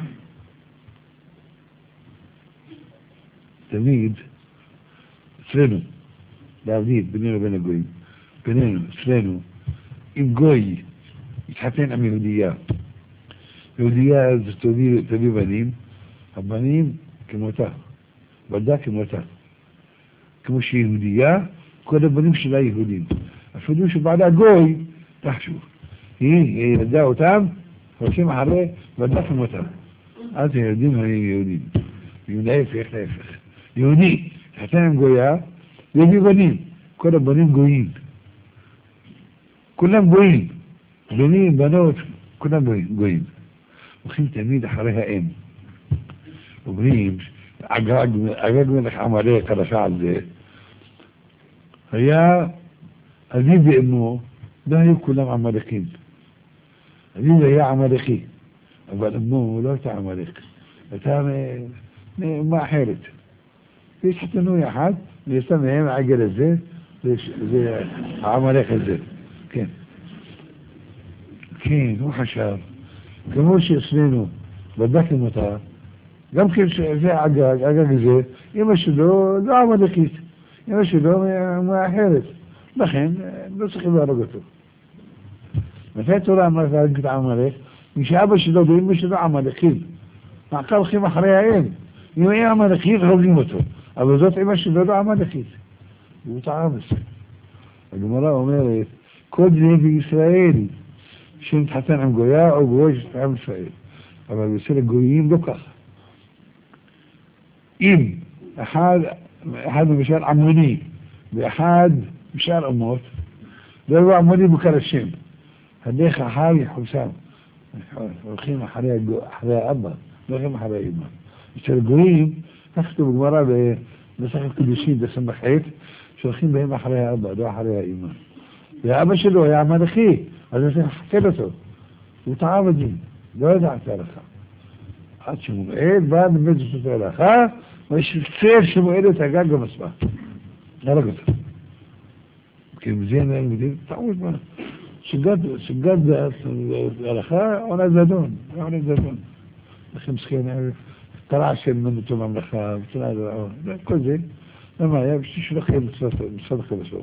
تميد سلينو داوديد بيننا وبين الجوي بيننا سلينو الجوي يتحطين عم يهوديات يهوديات تبي تبي بنين البنين كموتا بدأ كموتا كمش يهودية كل بنين مش لا يهودين الفلوس بعدها جوي تحشو هي هي بدأ تام وشي محله بدأ كموتا هذا يهودين هي يهودين يهودي في خلاف يهودي حتى جويا يبي بنين كل بنين جويين كلهم جويين بنين بنات كلهم جويين وخين تميد حريها ام وبنين عجاج عجاج منك عملية كده فعل زي هي أجيب إنه ده هي كلهم عمالقين أجيب هي عمالقي أقول إنه لا تعمالق تعمل ما حيرت ليش حتى إنه يا حد يستمع هم عجل الزيت ليش زي عمالق الزيت كين كين وحشار كموش سنينه بدك المطار يمكن زي عجاج عجاج زي يمشي له ده عمالقيت يمشي له ما حيرت بخين بس خبار رجته متى ترى ما فاجت عمالق مش أبش له ده يمشي له عمالقين مع قال خيمة حريين يوم إيه عمالقين هو قيمته أبو ذات يمشي له عمالقين وتعامس الجمراء أميرة كل في إسرائيل شنت حتى عن جويا أو جوج عن إسرائيل أما بيصير الجويين دكا إم أحد أحد مشار عموني بأحد مشار أموت ده هو عموني بكرشين هديخ حالي حسام الخيمة حرية جو حرية أبا ده خيمة حرية إما يصير الجويين تكتب الجمراء بسخف كدوشين ده سمى حيث شو الخيمة بهما حرية أبا ده حرية إما يا أبا شلو يا عمال أخيه هذا حكيته وتعاودين ده يدع تاريخها هاتشمو إيه بعد مجلس تاريخها مش تصير شمو إيه تقاقه مصباح درجته كيف زين المدير تعود ما شقاد شقاد تاريخها وأنا زادون وأنا زادون أخي مسكين ترعشن من توم أمريكا كل زين لما يبشي شو لخير بصدق بصدق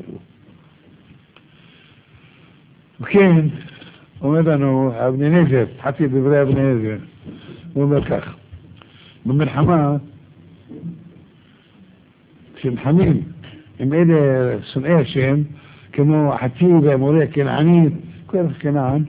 وكان ومدنو ابن نجف حتى ببراء ابن نجف ومكاخ من حماه شن حميم ام ايه سنئة شن كانوا حتيبة موريه كان عنيد كيف كنعان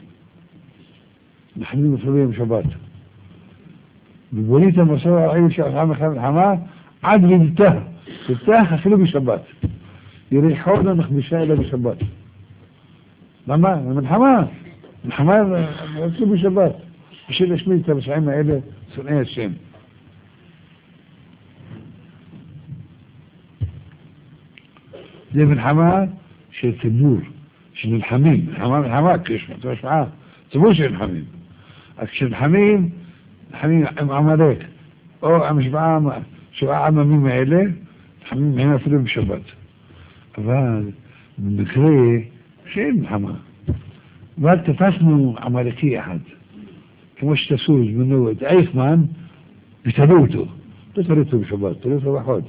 نحميم مصرية مشابات ببوليتا مصورة اي شيء عامل خامل حماه عدل بالتاه بالتاه خلوه بشابات يريحونا نخبشاه الى بشابات لما من حماه من حماه يكتبوا شباب بشيل شميل تبسعينا إلى سنية الشام زي من حماه شيل تبور شيل الحميم حماه من حماه كيش ما تبقاش معاه تبوش الحميم أكشن الحميم الحميم عمالك أو مش معاه شو عامة مين ما إليه الحميم هنا فيلم بشبات فهذا من بكريه شيء من حماه ما تفسنوا عمالكي أحد كمش تسوز منه أيخمان بتلوته بتلوته بشبات تلوته بحود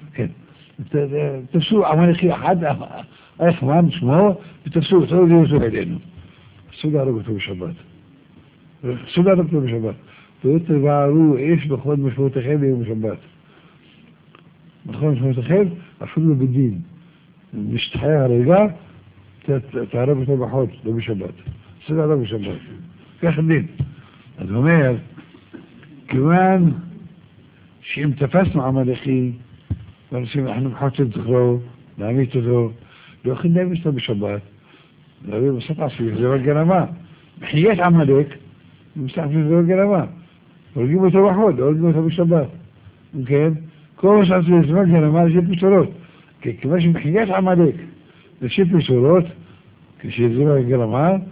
تفسوا عمالكي أحد أيخمان اسمه بتفسوا تلوته يوسوع لأنه السوداء ربطه بشبات السوداء ربطه بشبات تقولت بعروه إيش بخوض مش متخيل إيه بشبات بخوض مش متخيل أفضل بالدين مش تحيها رجاء تعرفوا تبع حوض ده بشبات السوداء ده بشبات كيف الدين الهمير كمان شيء متفسنا عمالقي ونسيب احنا بحوض تدخلوا نعمي تدخلوا لو أخي نعمي تدخلوا بشبات لو بسطع في زي الجرماء محيات عمالك مستعف في زي الجرماء ورجيبوا تبع حوض ورجيبوا تبع بشبات ممكن كوش عصير زي الجرماء جيب بشروط كماش محيات عمالك نشيب بشروط كشي زي الجرماء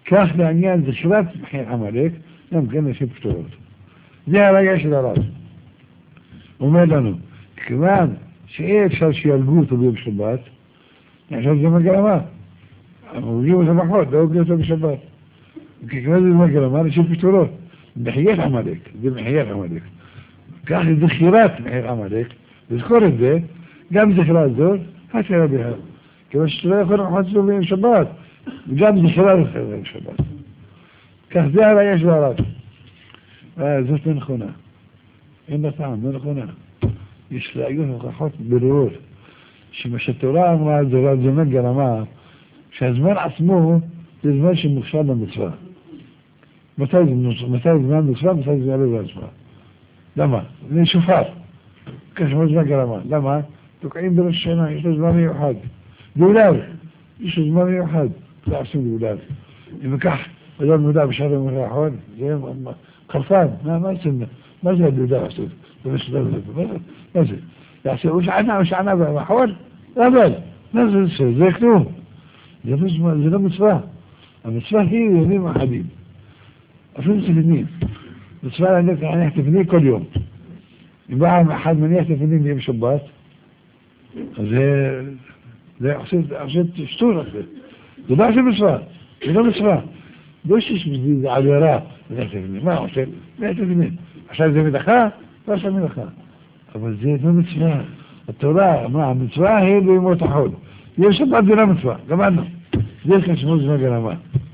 כך לעניין זכירת מחיר עמלק, גם כן נשים פטורות. זה הרגע של הרב. הוא אומר לנו, כיוון שאי אפשר שילגו אותו ביום שבת, עכשיו זה מגרמה. הורגים אותו בחוד, לא הורגים אותו בשבת. כיוון זה מגרמה, נשים פטורות. מחיית עמלק, זה מחיית עמלק. כך זכירת מחיר עמלק, לזכור את זה, גם זכירה זאת, השאלה בها. כיוון שאתה לא יכול לחוץ לו ביום שבת, וגם זכירה זכירה ביום שבת. כך זה הרגע של הרב. זאת לא נכונה. אין לה טעם, לא נכונה. יש להגיע הוכחות ברורות, שמה שהתורה אמרה זה זמן גרמה, שהזמן עצמו זה זמן שמוכשר במצווה. מתי זמן מצווה, מתי זה זמן במצווה. למה? זה שופר. כשמו זמן גרמה. למה? תוקעים בראש השנה, יש לו זמן מיוחד. גאולב, יש לו זמן מיוחד. לא עושים גאולב. אם וכך, אדם מודע בשער יום האחרון, זה חרפן. מה עושים? מה זה הגאולב עשו? מה זה? יעשה ושענה ושענה במחול? אבל, מה זה זה? זה כלום. זה לא מצווה. המצווה היא ימים אחדים. אפילו תפנים. מצווה להניח תפנים כל יום. אם בא אחד מניח תפנים ביום שבת, אז זה עושה שטור אחר. זה לא עושה מצווה. זה לא מצווה. לא שיש בזה עבירה. מה עושה? מניח תפנים. עכשיו זה מדחה? לא עושה מדחה. אבל זה לא מצווה. התורה, מה, המצווה היא בימות החול. יום שבת זה לא מצווה. גמרנו. זה כשמו זמן גרמה.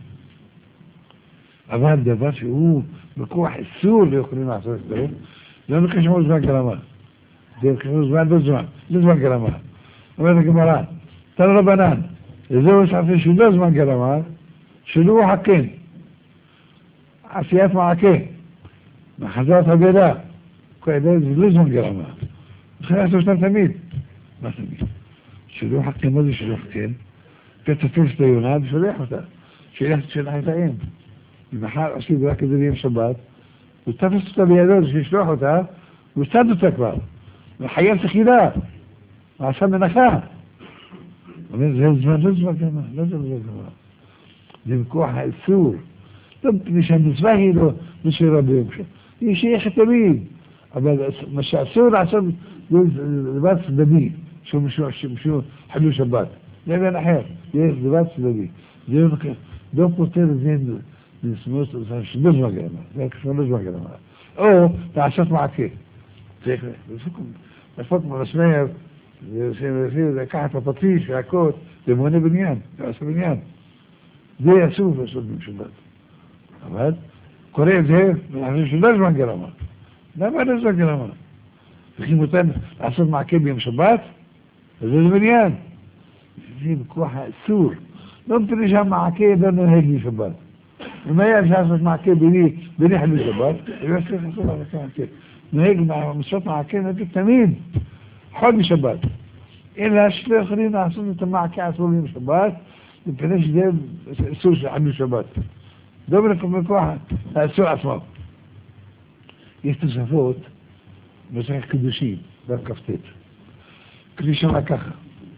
אבל דבר שהוא בכוח איסור לא יכולים לעשות את זה, זה לא כשמו זמן גרמה. זה כשמו זמן לא זמן. לא זמן גרמה. אומרת הגמרא, תנו רבנן, וזהו שעשה שלא זמן גרמה, שלו חכן. עשיית מעקה. מחזרת הבידה. זה לא זמן גרמה. לכן לעשות אותם תמיד. מה תמיד? שלו חכן, מה זה שלו חכן? תתפוס את היונה ושולח אותה. שילך תשלח את האם. ומחר עושים רק כדי ליום שבת, הוא תפס אותה בידו שישלוח אותה, הוא סד אותה כבר. וחייב תחילה. ועשה מנחה. אבל זה זמן, לא זמן גרמה. לא זמן גרמה. זה בכוח האיסור. לא מפני שהמצווה היא לא משאירה ביום שבת. היא שייכת תמיד. אבל מה שאסור לעשות זה דבר צדדי, שהוא חילול שבת. זה עניין אחר, יש דבר צדדי. זה לא פותר את זה לסמוס, שלא זמן גרמה. זה כשמו לא זמן גרמה. או לעשות מעקה. צריך לפות מרסמר, לקחת הפטיש והכות, למונה בניין, לעשות בניין. זה אסור לעשות במשבת. אבל קורא את זה, ולעשות שלא זמן גרמה. למה לא זמן גרמה? וכי מותר לעשות מעקה ביום שבת, אז זה בניין. זה בכוח האסור. לא מפני שהמעקה לא נוהג בשבת. אם היה אפשר לעשות מעקה ביני חילול שבת, לא צריך לעשות מעקה. נוהג לעשות מעקה נוהג תמיד, חוד בשבת. אלא שלא יכולים לעשות את המעקה עצמו ביום שבת, מפני שזה אסור של חילול שבת. לא בכוח האסור עצמו. יש תוספות מסכת קידושין, דף כ"ט. כפי שאמר ככה.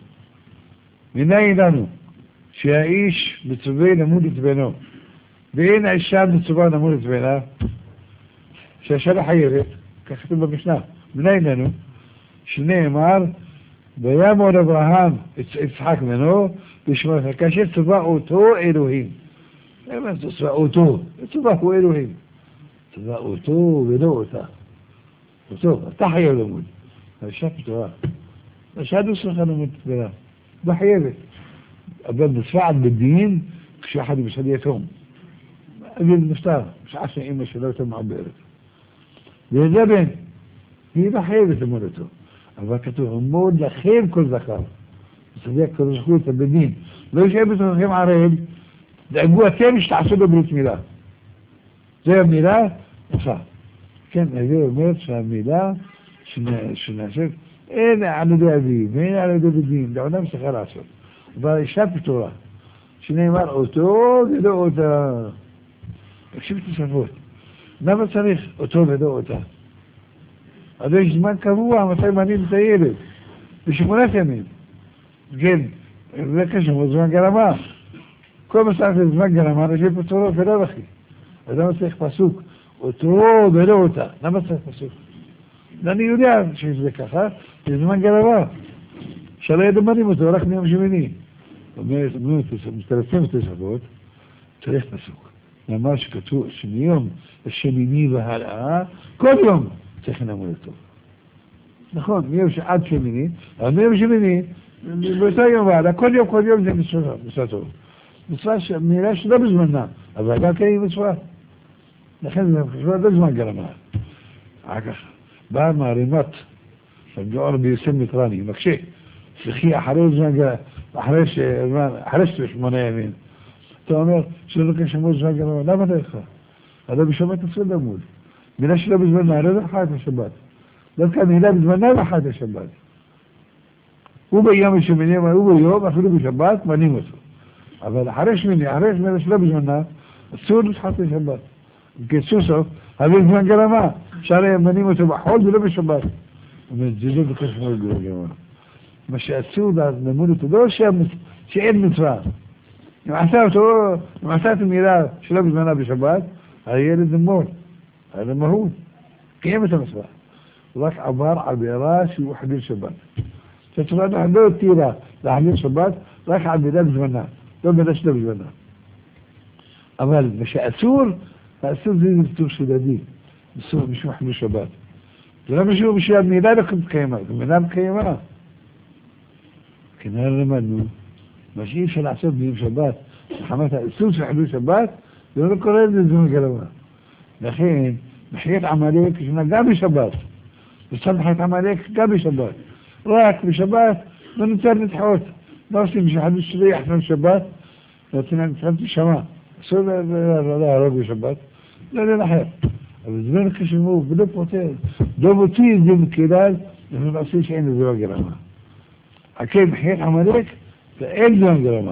מנין לנו שהאיש מצווה למול את בנו, ואין האישה מצווה למול את בנה, שהאישה לא חייבת, כך כתוב במשנה. מנין לנו שנאמר, ויאמר אברהם את יצחק בנו, ושמע כאשר צווה אותו אלוהים. למה צווה אותו? צווה הוא אלוהים. צווה אותו ולא אותה. אותו, אתה חייב למוד. האישה פתורה. האישה לא צריכה למוד את בנה. לא חייבת. אבל נצפעת בדין כשאחד משל יתום. אביו נפטר, בשעה שאימא שלו יותר מעברת. וזה בן, היא לא חייבת למוד אותו. אבל כתוב, עמוד לכם כל זכר. וצדיק כל זכות בדין. לא ישאר בתוככם ערב, דאגו אתם שתעשו בברית מילה. זה המילה, עושה. כן, זה אומר שהמילה שנעשית, אין על ידי אביב, ואין על ידי בדין, לעולם צריכה לעשות. אבל האישה פתורה, שנאמר אותו ולא אותה. תקשיב תוספות. למה צריך אותו ולא אותה? אז יש זמן קבוע, מתי מנים את הילד? בשמונת ימים. כן, זה כשמו זמן גרמה. כל מה שצריך לזמן גרמה, ראשי פתורו ולא בכי. אז למה צריך פסוק? אותו ולא אותה. למה צריך פסוק? ואני יודע שזה ככה, זה זמן גרמה. שלא ידמנים אותו, רק מיום שמיני. אומרת, מסתלפים את השבות, צריך פסוק. למה שכתוב שמיום השמיני והלאה, כל יום צריך לנמוד אותו. נכון, מיום שעד שמיני, אבל מיום שמיני, באותו יום והלאה, כל יום, כל יום זה מצווה, מצווה טוב. מצווה שמילה שלא בזמנה, אבל גם כן היא מצווה. לכן זה חשבה לא זמן גרמה. אחר כך, באה מהרימת, שמגעור ביוסם מטרני, מקשה, וכי אחרי זמן גרמה, אחרי שמונה ימים. אתה אומר, שלא לקש שמות זמן גרמה, למה אתה לך? אתה בשבת נצרד עמוד. מילה שלא בזמנה, לא דחה את השבת. דווקא מילה בזמנה דחה את השבת. הוא ביום השמיני, הוא ביום, אפילו בשבת, מנים אותו. אבל אחרי שמיני, אחרי שמיני שלא בזמנה, אסור לשחט לשבת. בקיצור סוף, אבל זמן גרמה, שהרי מנים אותו בחול ולא בשבת. זאת אומרת, זה לא בקש שמות גרמה. מה שאסור למוד אותו, לא שאין מצווה. אם עשה אותו, אם עשה את המילה שלא בזמנה בשבת, הילד זה מות, זה מהות, קיים את המצווה. הוא רק עבר עבירה שהוא חדיר שבת. שצריך לא תירה להחדיר שבת, רק עבירה בזמנה, לא מילה שלא בזמנה. אבל מה שאסור, האסור זה כתוב שדדי, אסור משום חדיר שבת. זה לא משהו בשביל מילה לא קיימה, זה מילה קיימה. כנראה למדנו, מה שאי אפשר לעשות ביום שבת, מחמת האיסור של חילול שבת, זה לא קורה את זה זמן גרמה. לכן, מחיית עמלק ישנה גם בשבת. וצד מחיית עמלק גם בשבת. רק בשבת לא ניתן לדחות. לא עושים בשחדו שלי אחרי שבת, נותנים להם תשמע. אסור להרוג בשבת, לא לנחר. אבל זמן כשמו, ולא פותר, לא מוציא את זה מכלל, אנחנו נעשה שאין לזה גרמה. הכי מחיית עמלק, אין זמן גרמה.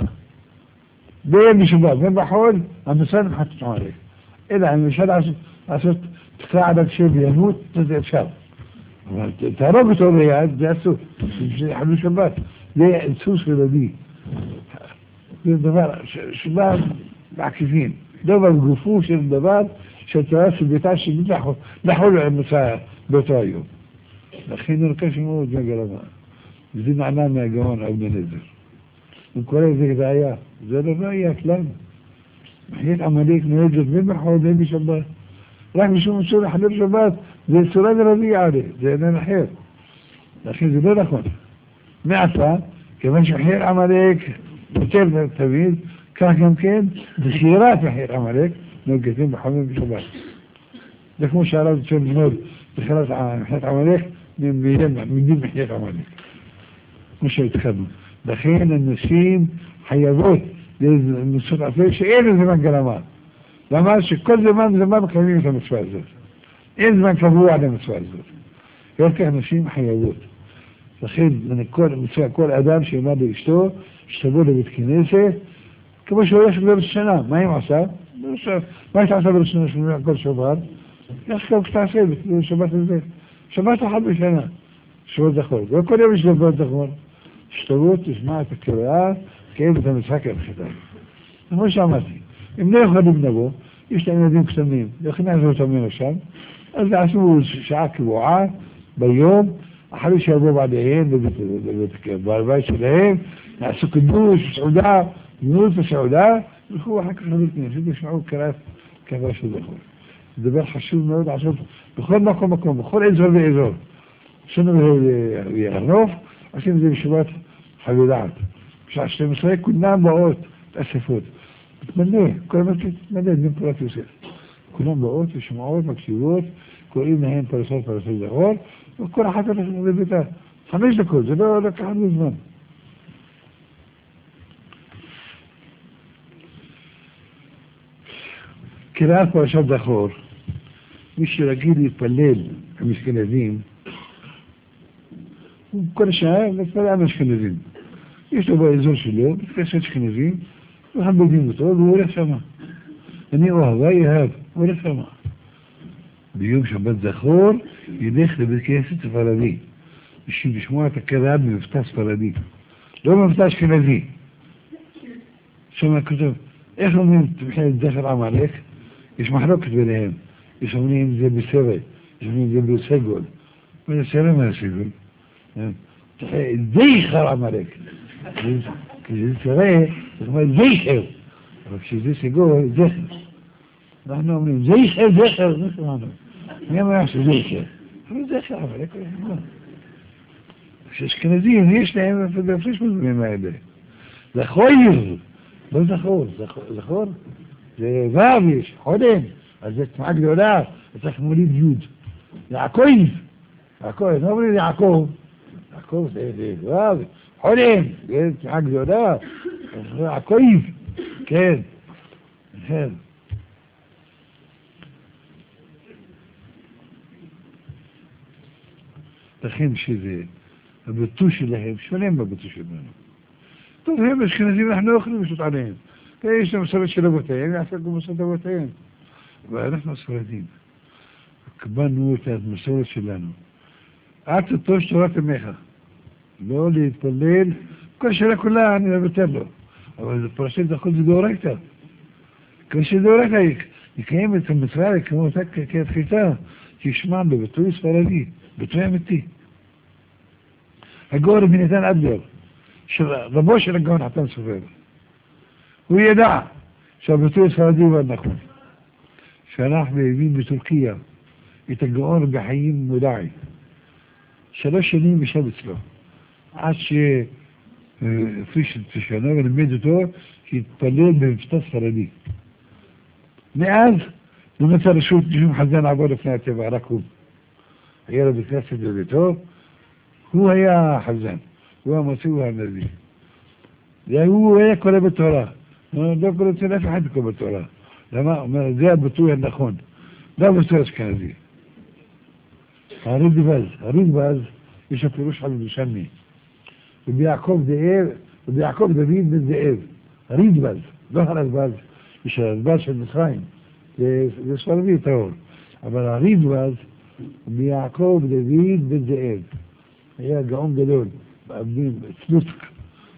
בין בשבת, בין בחול, המשרד מחטט עמלק. אלא אם אפשר לעשות תקרא עד כשב ינמות, זה אפשר. אבל תהרוג אותו ביד, זה אסור. זה חילול שבת. זה איסוס ילדי. זה דבר שבא בעקיפין. דבר גופו של דבר שהתורה של ביתה שלי לחול המצאה באותו היום. לכן נרכש מאוד מהגרמה. זה נענה מהגאון אבן נזר. הוא קורא לזה ראיה. זה לא ראיה כלל. מחיית עמלק נהגת בין בחול בין בשבת. רק משום אסור לחלל שבת, זה צורה ורביע עלי, זה אינן אחר. לכן זה לא נכון. מעשה, כיוון שמחיית עמלק יותר תמיד, כך גם כן, בחירת מחיית עמלק, נהגתים בחולים בשבת. זה כמו שעליו צריך ללמוד בחירת מחיית עמלק, מדין מחיית עמלק. כמו שהתחלנו. לכן הנשים חייבות לנסות אפילו שאין איזה זמן גרמה. למה שכל זמן זמן מקיימים את המצווה הזאת. אין זמן קבוע למצווה הזאת. יותר נשים חייבות. לכן כל מצווה, כל אדם שעמד לאשתו, שתבוא לבית כנסת, כמו שהוא הולך לראש השנה. מה היא עושה? מה היא תעשה בראש השנה שמונה כל שבת? איך כך תעשה בשבת הזה? שבת אחת בשנה. שבת זכור. וכל יום יש שבת זכור. שתבוא, תשמע את הקריאה, כאב את המצווה כבחיתה. כמו שאמרתי, אם לא יכולים לבוא, יש להם ילדים קטנים, יכולים לעזור אותם מן השם, אז יעשו שעה קבועה ביום, אחרי שיבואו בעדיהם בבית שלהם, יעשו קידוש, סעודה, גנות וסעודה, ילכו אחר כך לבית כנסת, ישמעו קריאת קבע של זכור. זה דבר חשוב מאוד לעשות בכל מקום מקום, בכל אזור ואזור. עשינו יערנוף, עשינו את זה בשבת חבילת. בשעה שתים עשרה כולם באות אספות. מתמלא, כל הזמן מתמלא, דין פרט יוסף. כולם באות ושמעות, מקשיבות, קוראים להם פרסות פרסות זכור, וכל אחת הולכת לביתה. חמש דקות, זה לא לקח הרבה זמן. קריאת פרשת זכור, מי שרגיל להתפלל עם אשכנזים, הוא כל השעה להתפלל עם אשכנזים. יש לו באזור שלו, בכנסת אשכנזים, ומכבדים אותו, והוא הולך שמה. אני אוהבה יהב, הוא הולך שמה. ביום שבת זכור, ילך לבית כנסת ספרדי, בשביל לשמוע את הקריאה במבטא ספרדי, לא במבטא אשכנזי. שמה כתוב, איך אומרים מבחינת זכר עמלק? יש מחלוקת ביניהם. יש אומרים זה בסרט, יש אומרים זה בסגול. מה זה סרט מה זה סגול? זכר עמלק. כשזה סרט, זאת אומרת זכר. אבל כשזה סגול, זכר. אנחנו אומרים זכר, זכר, זה שמענו. מי אמר שזה זכר? אבל זכר עמלק. כשאשכנזים יש להם בהפריש מזמנים האלה. זכויר, לא זכור, זכור? זה וו יש, חודם, אז זה תנועה גדולה, צריך מוליד יוד. יעקב, יעקב, לא אומרים יעקב, יעקב זה וו, חודם, זה תנועה גדולה, יעקב, כן, כן. לכן שזה, הביטוי שלהם שונים בביטוי שלנו. טוב, הם אשכנזים, אנחנו לא יכולים לשלוט עליהם. יש להם מסורת של אבותיהם, יעשה גם מסורת אבותיהם. ואנחנו הספרדים. קבלנו את המסורת שלנו. אל תטוש תורת אמך. לא להתפלל, כל שאלה כולה אני אבטל לו. אבל זה פרשת הכל זה דאורייתא. כל שדאורייתא יקיים את המצווה כמו אותה כתחיתה, שישמע בביטוי ספרדי, ביטוי אמיתי. הגאון רבי נתן אדלר, רבו של הגאון חתן סופר, הוא ידע שהביטוי הספרדי הוא הנכון. שאנחנו הבין בטורקיה את הגאון רבי חיים מודעי, שלוש שנים ישב אצלו, עד שהפריש את שנה ולמד אותו שהתפלל במבטא ספרדי. מאז לא מצא רשות לשום חזן לעבור לפני הטבע, רק הוא. היה לו בית כנסת בביתו, הוא היה חזן, הוא המוציא, הוא הנביא. הוא היה קורא בתורה, לא קורא אצל אף אחד לקרוא בתורה. למה? זה הביטוי הנכון, לא הביטוי אשכנזי. הרידב"ז, הרידב"ז יש הפירוש על ירושלמי. רבי יעקב דאב, רבי יעקב דוד בן זאב, הרידב"ז, לא הרדב"ז, יש הרדב"ז של מצרים, זה ספרדי טהור, אבל הרידב"ז רבי יעקב דוד בן זאב, היה גאון גדול, סלוצק,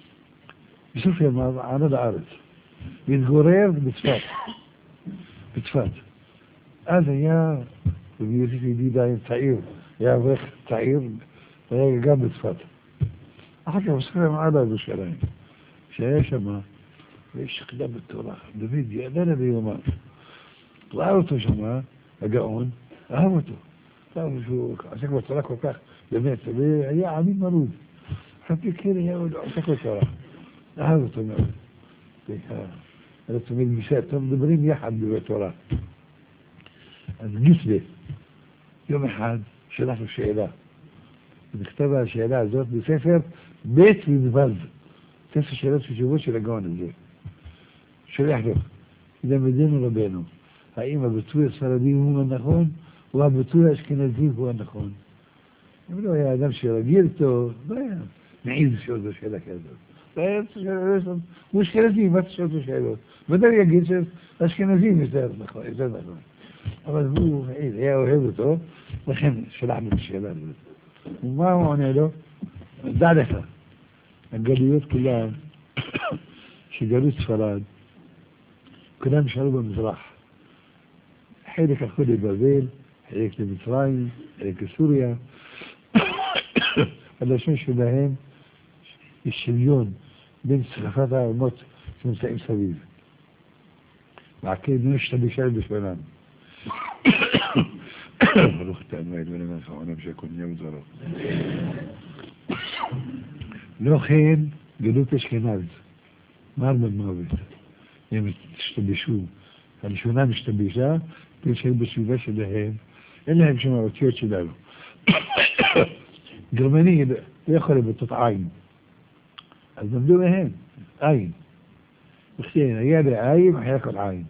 בסוף ימיו עלה לארץ, והתגורר בצפת, בצפת. אז היה רבי יוסף ידידה צעיר, היה אברך צעיר, והיה גם בצפת. אחר כך בסוף ימיו עלה בירושלים, שהיה שמה, ויש יחידה בתורה, דוד ידע לה ביומיו. ראה אותו שמה, הגאון, אהב אותו. טוב, שהוא עסק בתורה כל כך, באמת, והיה עמיד מרוד. חצי כן היה עסק בתורה. אהב אותו מאוד. אני תמיד משל, אתם מדברים יחד בתורה. אז גיסלה, יום אחד שלח לו שאלה. נכתב השאלה הזאת בספר בית ודבז. ספר שאלות ותשובות של הגאון הזה. שולח לו, למדנו רבנו, האם הביטוי הספרדי הוא הנכון, או הביטוי האשכנזי הוא הנכון? אם לא היה אדם שרגיל טוב, לא היה מעיז לשאול זו שאלה כזאת. הוא אשכנזי, מה תשאול זו שאלות? ודאי יגיד שהאשכנזים יותר נכון, יותר נכון. אבל הוא היה אוהב אותו, לכן שלחנו את השאלה הזאת. ומה הוא עונה לו? דע לך, הגלויות כולן, שגלות ספרד, כולם נשארו במזרח. חלק הלכו לבבל, חלק למצרים, חלק לסוריה. הלשון שלהם יש שוויון בין סחפת האומות שנמצאים סביב. ועקד לא השתבשה בשבילם. ברוך אתה אדוני אלוהינו מלך העולם שהכל נהיה בדברו. לא כן גלות אשכנז, מר במוות. הם השתבשו, הלשונה משתבשה, כדי שהיו בסביבה שלהם, אין להם שם האותיות שלנו. גרמני לא יכול לבטאות עין, אז למדו מהם, עין. וכתן, היה לעין, היה כל עין.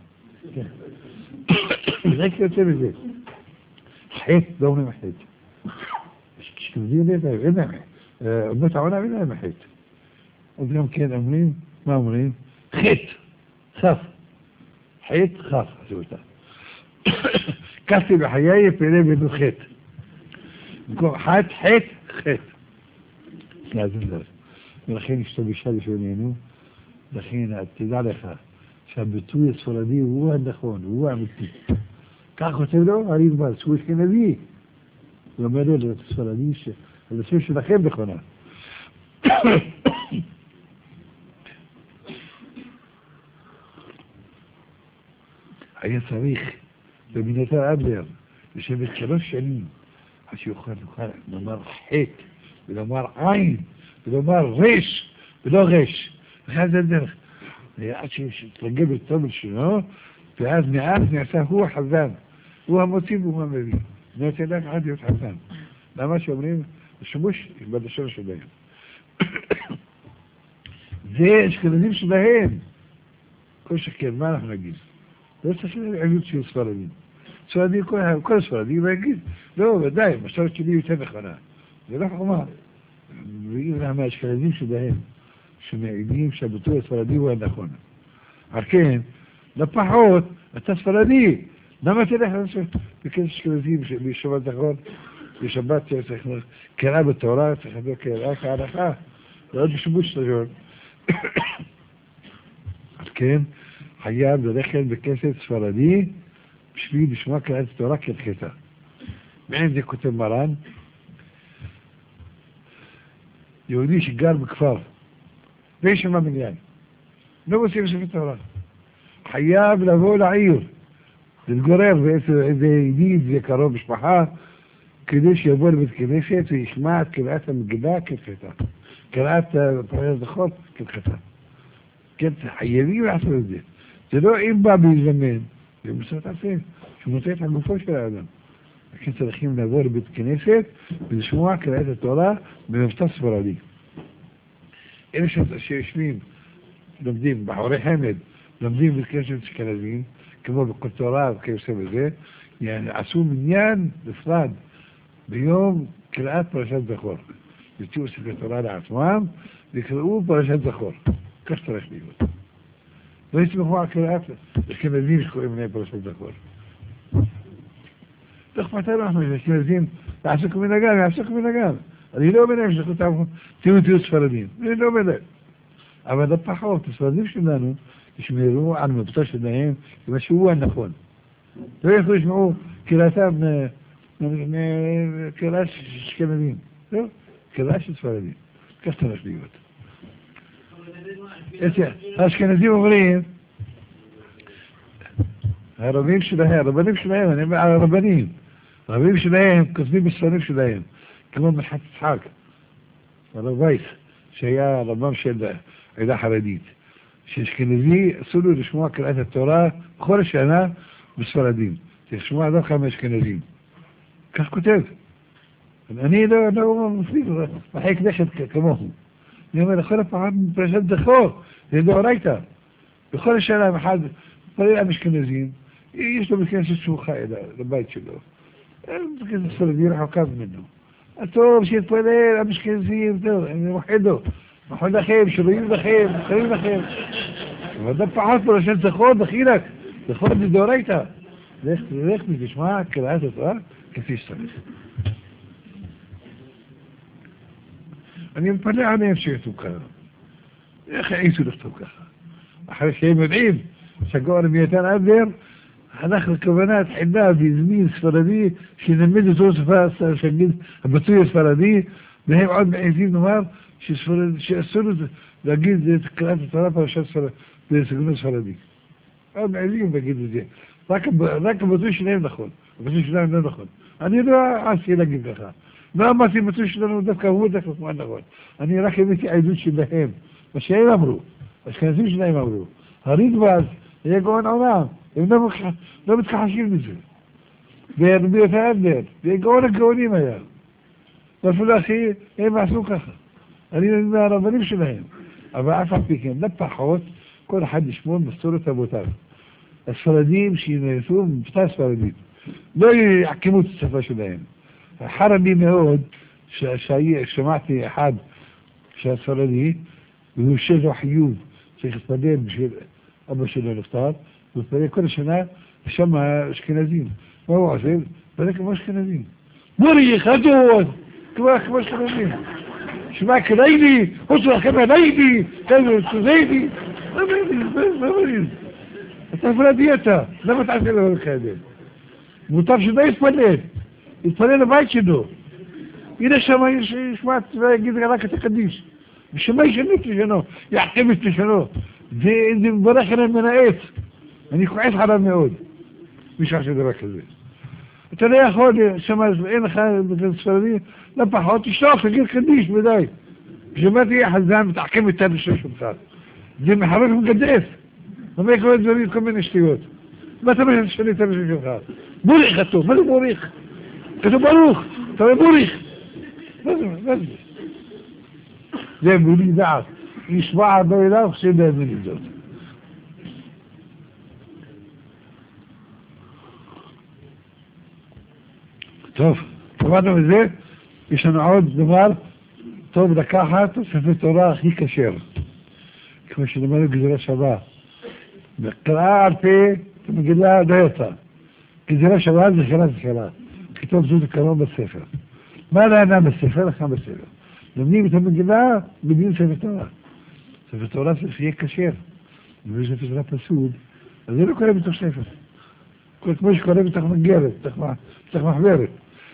זה כיוצא מזה. חטא, לא אומרים חטא. כשכבדים אין להם, אין להם חטא. אומות העולם אין להם חטא. אז גם כן אומרים, מה אומרים? חטא, חף. חטא, חף, עשו אותה. כסתי בחיי פעילי בנו חטא. במקום חטא, חטא, חטא. להזין זאת. ולכן השתבשה לשוננו, לכן תדע לך שהביטוי הספרדי הוא הנכון, הוא האמיתי. כך כותב לו הרידב"ז, שהוא אשכנזי. הוא אומר לו לספרדי שהלשון שלכם נכונה. היה צריך במינתר אדלר לשבת שלוש שנים עד שיוכל לומר חטא ולומר עין ולומר רש ולא רש. וכן זה דרך. עד שיתרגל בטובל שלו, ואז מאז נעשה הוא החזן. הוא המוציא והוא המביא. נעשה לך עד להיות חזן. למה שאומרים? השימוש בלשון שלהם. זה אשכנזים שלהם. כל שכן, מה אנחנו נגיד? לא צריך לעלות של ספרדים. ספרדים, כל הספרדים יגיד, לא, ודאי, משרת שלי יותר נכונה. זה לא חומה. ואם למה האשכנזים שלהם, שמעידים שהביטוי הספרדי הוא הנכון. על כן, לפחות, אתה ספרדי. למה תלך בכלל אשכנזים בשבת זכרון? בשבת צריך קרא בתורה, צריך לדבר קרא כהלכה. זה עוד בשימוש לשון. על כן, חייב ללכת בכסף ספרדי בשביל לשמוע קראת התורה כהלכתה. מעין זה כותב מרן, יהודי שגר בכפר, ויש שם מניין, לא מוצאים בספר תורה. חייב לבוא לעיר, להתגורר באיזה ידיד וקרוב משפחה, כדי שיבוא לבית כנסת וישמע את קריאת המגילה כהלכתה. קריאת פרשת זכור כהלכתה. כן, חייבים לעשות את זה. זה לא אם בא בהזדמן, זה מסורת עשה, שמוצא את הגופו של האדם. לכן צריכים לבוא לבית כנסת ולשמוע קריאת התורה במבטא ספרדי. אלה שיושבים, לומדים, בחורי חמד, לומדים בית כנסת אשכנזים, כמו בכל תורה וכיוצא בזה, עשו מניין נפרד ביום קריאת פרשת זכור. יוציאו ספר תורה לעצמם ויקראו פרשת זכור. כך צריך להיות. לא יסמכו על קריאת אשכנזים שקוראים להם פרשת זכור. לא אכפת לנו, אשכנזים לעסוק מנהגם, יעסוק מנהגם. אני לא אומר להם שתהיו תהיו ספרדים. אני לא אומר להם. אבל לפחות, הספרדים שלנו ישמרו על מבטא שלהם כמה שהוא הנכון. לא יכולו לשמעו קריאתם קריאת אשכנזים. לא, קריאת של ספרדים. כך צריך להיות. האשכנזים אומרים, הרבים שלהם, הרבנים שלהם, אני אומר על הרבנים, הרבים שלהם כותבים בספרים שלהם, כמו מלכת יצחק, הרב וייס, שהיה רבם של העדה חרדית, שאשכנזי אסור לו לשמוע קריאת התורה בכל השנה בספרדים, תשמוע דווקא מאשכנזים. כך כותב. אני לא מפליג, מחייק לכת כמוהו. אני אומר, לכל הפעם פרשת זכור, זה דאורייתא. בכל השנה אחד, פרל עם אשכנזים, יש לו בכנסת שהוא חי לבית שלו. בכנסת ספרדי רחוקה ממנו. הטוב שיתפלל עם אשכנזים, טוב, אני מוחד לו. מוחד לכם, שרואים לכם, מוחדים לכם. אבל דה פחות פרשת זכור, דחילק. זכור זה דאורייתא. לך ותשמע קריאת התורה כפי שצריך. אני מתפלא עליהם שיכתוב ככה. איך העיסו לכתוב ככה? אחרי שהם יודעים שהגאון אביתר אדלר הלך לכוונת חידה והזמין ספרדי שנלמד אותו שפה, שנגיד הביטוי הספרדי, והם עוד מעזים לומר שאסור להגיד את קריאת התורה פרשת בסגנון ספרדי. עוד מעזים להגיד את זה. רק הביטוי שלהם נכון, הביטוי שלהם לא נכון. אני לא עשיתי להגיד ככה. לא אמרתי ביטוי שלנו דווקא הוא דווקא כמו נכון. אני רק הבאתי עדות שלהם. מה שהם אמרו, האשכנזים שלהם אמרו. הרידב"ז היה גאון עולם, הם לא מתכחשים לזה. ורבי יהודה אדלר, וגאון הגאונים היה. ואפילו אחי, הם עשו ככה. אני מהרבנים שלהם. אבל אף על פי כן, לא פחות, כל אחד ישמור מסורת אבותיו. הספרדים שנעשו מבטא ספרדית, לא יעקמו את השפה שלהם. חרה לי מאוד ששמעתי אחד שהספרדי, והוא שזו חיוב, צריך להתפלל בשביל אבא שלו נפטר, הוא מתפלל כל השנה, ושם האשכנזים. מה הוא עושה? מתפלל כמו אשכנזים. מורי, חדות! כמו אשכנזים. שמע כליילי, חוץ לכם עליילי, כלו צוזיילי. מה מבין? מה מבין? אתה אפילו דיאטה, למה תעשה לו כאלה? מוטב שלא יתפלל, יתפלל לבית שלו. הנה שם ישמע ויגיד רק את הקדיש. ושמה ישנו את לשונו, יעקם את לשונו. זה מברך עליהם מן העץ. אני כועס עליו מאוד. מי שעשה דבר כזה. אתה לא יכול, שמה אין לך בספרדים, לא פחות, תשלוף, תגיד קדיש ודי. כשמה תהיה חזן ותעקם את הלשון שלך. זה מחרק ומגדף. למה יקרה דברים כל מיני שטויות. מה אתה משנה שני את הלשון שלך? בוריך כתוב, מה זה בוריך? כתוב ברוך, אתה אומר בוריך. מה זה, מה זה? זה בלי דעת. ישמע הרבה אליו, חשב להאמין את זאת. טוב, קבענו מזה, יש לנו עוד דבר טוב לקחת, ספר תורה הכי כשר. כמו שלמדנו גזירה שווה. וקראה על פי מגילה דיאטה. גזירה שווה זה שאלה זה שאלה. כתוב זו זיכרון בספר. מה לענה בספר? לכם בספר. לומדים את המגילה בדין ספר תורה. ספר תורה זה שיהיה כשר. אם יש ספר תורה פסול, אז זה לא קורה בתוך ספר. כמו שקורה בתוך מגרת, בתוך מחברת.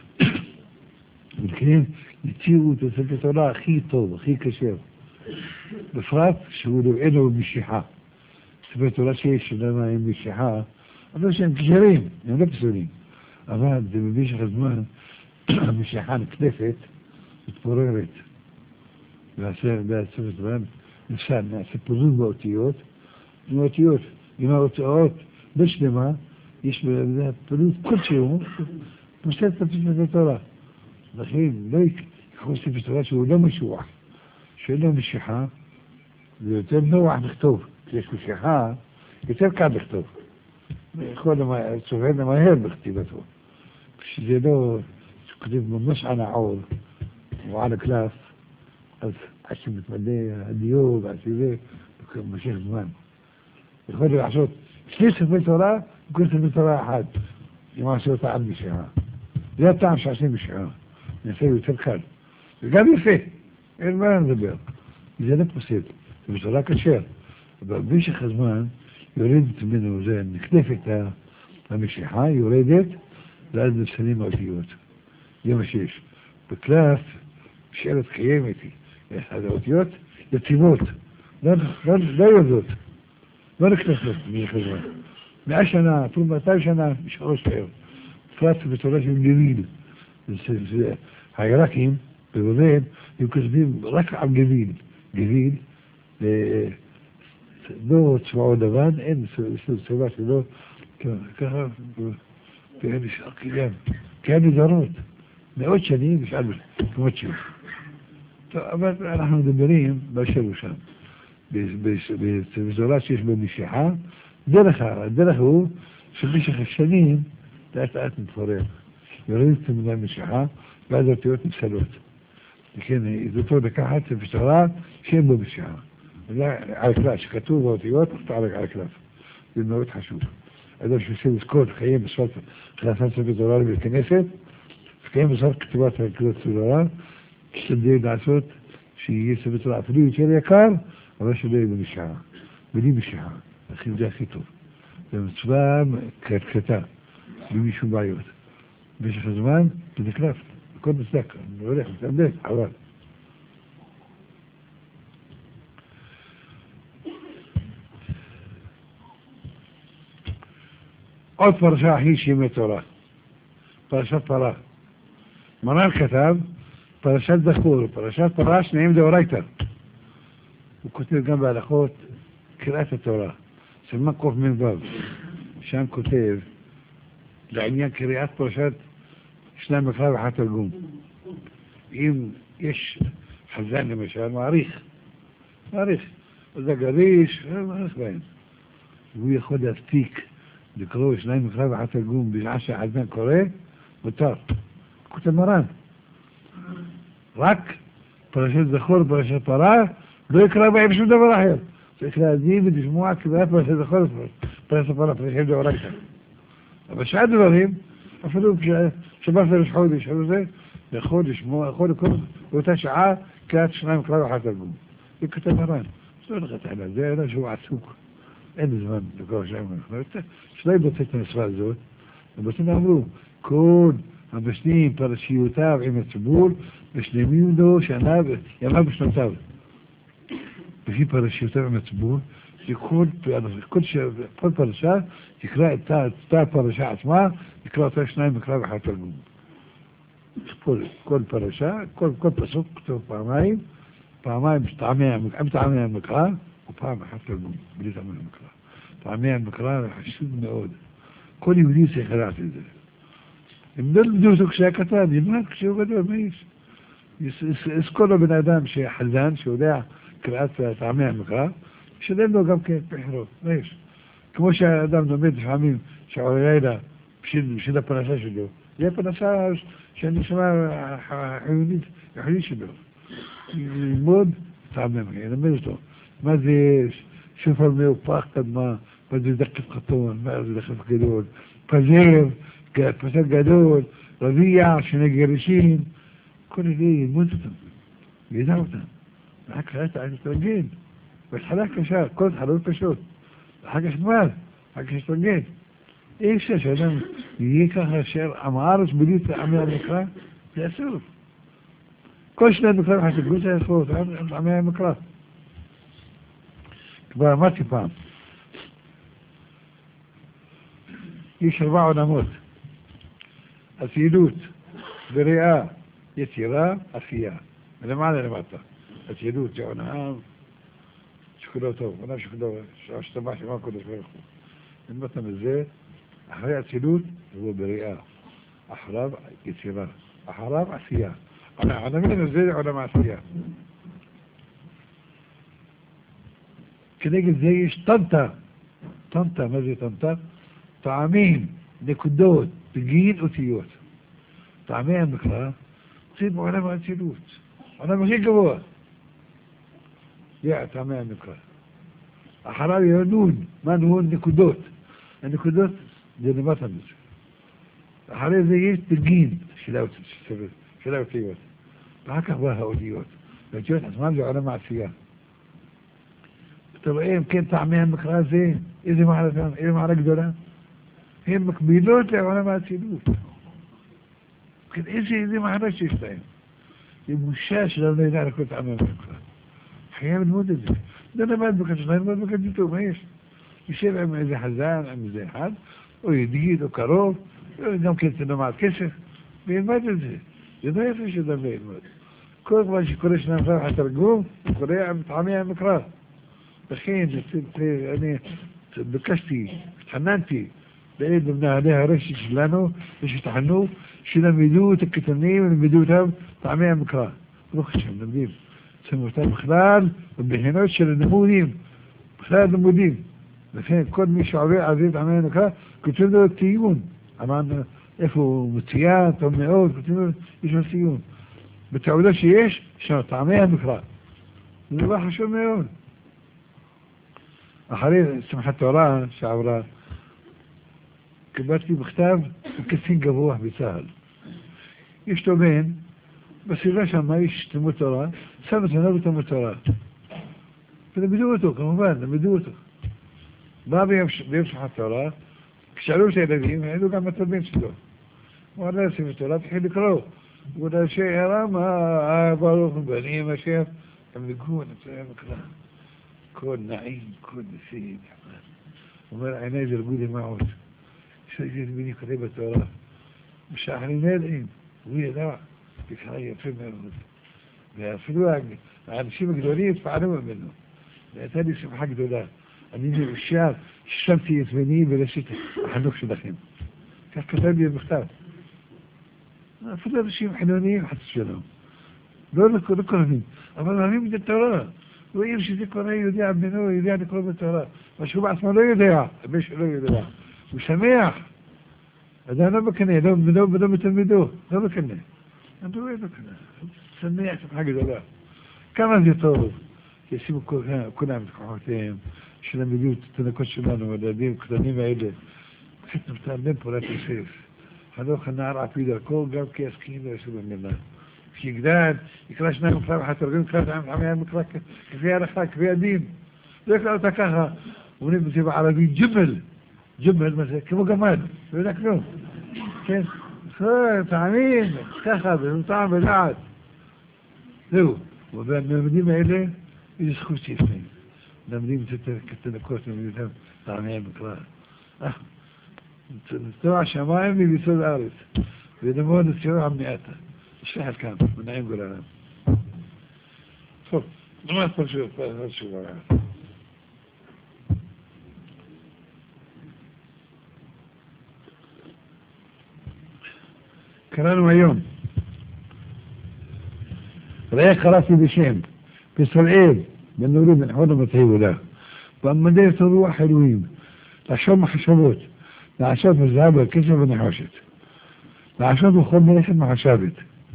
ולכן יצירו את הספר תורה הכי טוב, הכי כשר. בפרט שהוא אין לו משיחה. ספר תורה שיש למה עם משיחה, אבל שהם כשרים, הם לא פסולים. אבל זה במשך הזמן, המשיכה נקטפת, מתפוררת. והספר תורה נפסל, נעשה פוזות באותיות, עם האותיות, עם ההוצאות בשלמה, יש פוזות כלשהו, פוסט את ספר תורה. לכן לא יקחו ספר תורה שהוא לא משוח, שאין לו משיכה, זה יותר נוח לכתוב. כשיש משיכה, יותר קל לכתוב. יכול סובל למהר בכתיבתו. כשזה לא, כשכותב ממש על העור, או על הקלף, אז עד שמתמלא הדיור ועד שזה, משך זמן. יכול לעשות שני ספרי תורה, וכל ספרי תורה אחד, אם עושה אותה על משיכה. זה הטעם שעושים משיכה. נעשה יותר קל. וגם יפה, אין מה לדבר. זה לא פוסל, זה בתורה כשר. אבל במשך הזמן יורדת ממנו, זה נקטפת המשיכה, יורדת, ואז נפסלים האותיות. זה מה שיש. בקלף, שאלת קיימת היא. האותיות יציבות, לא יודעות, לא נקטפת במשך הזמן. מאה שנה, אפילו מאתיים שנה, שלוש פעמים. בפרט בתורה של גביל. העיראקים, בבבל, הם כותבים רק על גביל. גביל, לא צבעו לבן, אין צבע שלו, ככה, ואין נשאר כלם. כאן נזרות, מאות שנים נשאר כמות שהוא. טוב, אבל אנחנו מדברים באשר הוא שם. בזורה שיש בו משיכה, דרך הדרך הוא שבמשך השנים לאט לאט מתפורר. יורדת את המילה משיכה, ואז האותיות נפסלות. לכן, זה טוב לקחת בזורה שאין בו משיכה. על הקלף, שכתוב באותיות, תחתו על הקלף. זה מאוד חשוב. אדם שעושה לזכות, חיים בשפת חלפת ספר תורה לכנסת, חיים בשפת כתיבת הקלפת תורה, תשתדל לעשות שיהיה ספר תורה אפילו יותר יקר, אבל שלא יהיה במשעה. בלי משעה. לכן זה הכי טוב. זה מצווה קטקטה, בלי שום בעיות. במשך הזמן, זה נקלף. הכל מצדק. אני הולך, מתאמדק, חבל. עוד פרשה הכי שימי תורה, פרשת פרה. מרן כתב, פרשת זכור, פרשת פרה, שניהם דאורייתא. הוא כותב גם בהלכות קריאת התורה, סימן קמ"ו, שם כותב, לעניין קריאת פרשת שניים מקרא ואחד תרגום. אם יש חזן למשל, מעריך, מעריך, אז הגריש, מעריך בהם. והוא יכול להספיק לקרוא שניים מקרא ואחד תרגום בשעה שהחזן קורא, מותר. כותב מרן. רק פרשת זכור ופרשת פרה, לא יקרא בהם שום דבר אחר. צריך להזין ולשמוע קריאת פרשת זכור ופרשת פרה, פרשת דאורייתא. אבל שאר דברים, אפילו כשבא פרש חודש, יכול לשמוע, יכול לקרוא באותה שעה קריאת שניים מקרא ואחד תרגום. זה כותב מרן. זה לא לך תחילה, זה אלא שהוא עסוק. אין זמן לקרוא שם המקרא, שלא יבצע את המצווה הזאת, ובסוף אמרו, כל המשנים פרשיותיו עם הציבור, ושלמים לו שנה ימיו בשנותיו. לפי פרשיותיו עם הציבור, שכל כל פרשה תקרא את אותה הפרשה עצמה, תקרא אותה שניים מקרא ואחד תרגום. כל, כל פרשה, כל, כל פסוק כתוב פעמיים, פעמיים עם טעמי המקרא, ופעם אחת תרגום, בלי טעמי המקרא. טעמי המקרא חשוב מאוד. כל יהודי צריך לדעת את זה. אם לא למדו אותו כשהיה קטן, ילמד כשהוא גדול, מה יש? יזכור לו בן אדם שחלדן, שיודע קריאת טעמי המקרא, ישלם לו גם כן בחירות, מה יש? כמו שהאדם לומד לפעמים שעורי לילה בשביל הפרנסה שלו, זה הפרנסה שהנשמה החיונית שלו. ללמוד טעמי המקרא, ילמד אותו. מה זה שופר מאופח קדמה, מה זה דקת חתון, מה זה דקת גדול, פזר, פזר גדול, רביע, שני גירושים, כל אלה ילמוד אותם, ידע אותם. רק חלט על תתרגל, והתחלה קשה, כל התחלות קשות, ואחר כך נמר, אחר כך תתרגל. אי אפשר שאדם יהיה ככה שעם הארץ בלי טעמי המקרא, זה אסור. כל שני המקרא וחשבו זה אסור, טעמי המקרא. כבר אמרתי פעם, יש ארבע עולמות, אצילות, בריאה, יצירה, עשייה. ולמעלה למטה, אצילות זה עולם שכולו טוב, עולם שכולו, שהשתבח שמה קודש ברוך הוא. למטה מזה, אחרי אצילות הוא בריאה, אחריו יצירה, אחריו עשייה. העולמים הזה זה עולם העשייה. כנגד זה יש טנטה. טנטה, מה זה טנטה? טעמים, נקודות, בגין אותיות. טעמי המקרא, זה בעולם האצילות. העולם הכי גבוה. זה טעמי המקרא. אחריו יהיה נון. מה נון? נקודות. הנקודות זה למטה מזה. אחרי זה יש בגין של האותיות. ואחר כך בא האותיות. האותיות עצמם זה עולם העשייה. אתה רואה, אם כן, טעמי המקרא הזה, איזה מעלה, איזה מעלה גדולה? הן מקבילות לעולם האצילות. כן, איזה, איזה מעלה שיש להם. זה בושה שלא ידע לכל טעמי המקרא. חייב ללמוד את זה. לא למד בקדשו, לא למד בקדשו, מה יש? יושב עם איזה חזן, עם איזה אחד, או ידיד, או קרוב, גם כן תנומד כסף, וילמד את זה. זה לא יפה שאדם לא ילמד. כל מה שקורה שנעזר התרגום, קורה עם טעמי המקרא. לכן, אני ביקשתי, התחננתי, לאלה במנהלי הרשת שלנו, ושתחנו, שלמדו את הקטנים ולמדו אותם טעמי המקרא. לא חשב, למדים. שמו אותם בכלל, ובחינות של הלימודים, בכלל לימודים. לכן, כל מי שעובר עזיר טעמי המקרא, כותבים לו ציון. אמרנו, איפה הוא מצוין, טוב מאוד, כותבים לו, יש לו ציון. בתעודה שיש, יש לו טעמי המקרא. זה דבר חשוב מאוד. אחרי שמחת תורה שעברה, קיבלתי בכתב קצין גבוה בצה"ל. יש לו בן, בסביבה שם יש תלמוד תורה, שם את בנו בתלמוד תורה. ולמדו אותו, כמובן, למדו אותו. בא ביום שמחת תורה, כשאלו את הילדים, העלו גם את הבן שלו. הוא עלה לספר תורה, התחיל לקרוא. הוא אומר, שרמה, ברוך בנים השם, הם נגעו, נמצא מקרא. כל נעים, כל נשיאים. הוא אומר, עיניי זלגו דמעות. שגית בני קורא בתורה. משחרים נדעים, הוא ידע, בקרא יפה מאוד. ואפילו האנשים הגדולים התפעלו ממנו. והייתה לי שמחה גדולה. אני מאושר, ששמתי את בני בראשית החינוך שלכם. כך כתב לי במכתב. אפילו אנשים חילוניים חצי שלום. לא קוראים, אבל אוהבים את התורה. רואים שזה קורא יודע בנו, יודע לקרוא בתורה. מה שהוא בעצמו לא יודע, הבן שלו יודע. הוא שמח. אדם לא מקנא, לא בנו מתלמידו, לא מקנא. אני לא מקנא. שמח, שמחה גדולה. כמה זה טוב. ישימו כולם את כוחותיהם, שלמדו את התינוקות שלנו, הילדים הקטנים האלה. קצת נפתר בן פעולת יוסף. חנוך הנער עפי דרכו, גם כי יסכים וישו במדינה. כשיגדל, יקרא שניים מקרא ואחת תרגום, יקרא את עמי המקרא כפי ההלכה, כפי הדין. לא יקרא אותה ככה. אומרים את זה בערבית ג'מל, ג'מל, מה זה? כמו גמל, לא יודע כלום. כן? טעמים, ככה, וטעם ולעד. זהו. ובמלמדים האלה, יש זכות שיפנים. מלמדים את התינוקות, מלמדים אותם טעמיהם בכלל. נצטוע השמיים וביסוד הארץ. ונמור נציעו המעטה. נשלחת כאן, מנעים גוללם. טוב, נאמר פרשו, פרשו ברעב. קראנו היום. ראה קראתי בשם, בסלעיל, בנורים, בנחון ומתחיבו לה. ועמדת רוח אלוהים, לחשוב מחשבות, לעשות בזהב והכסף ונחושת. לעשות בכל מלאכת מחשבת.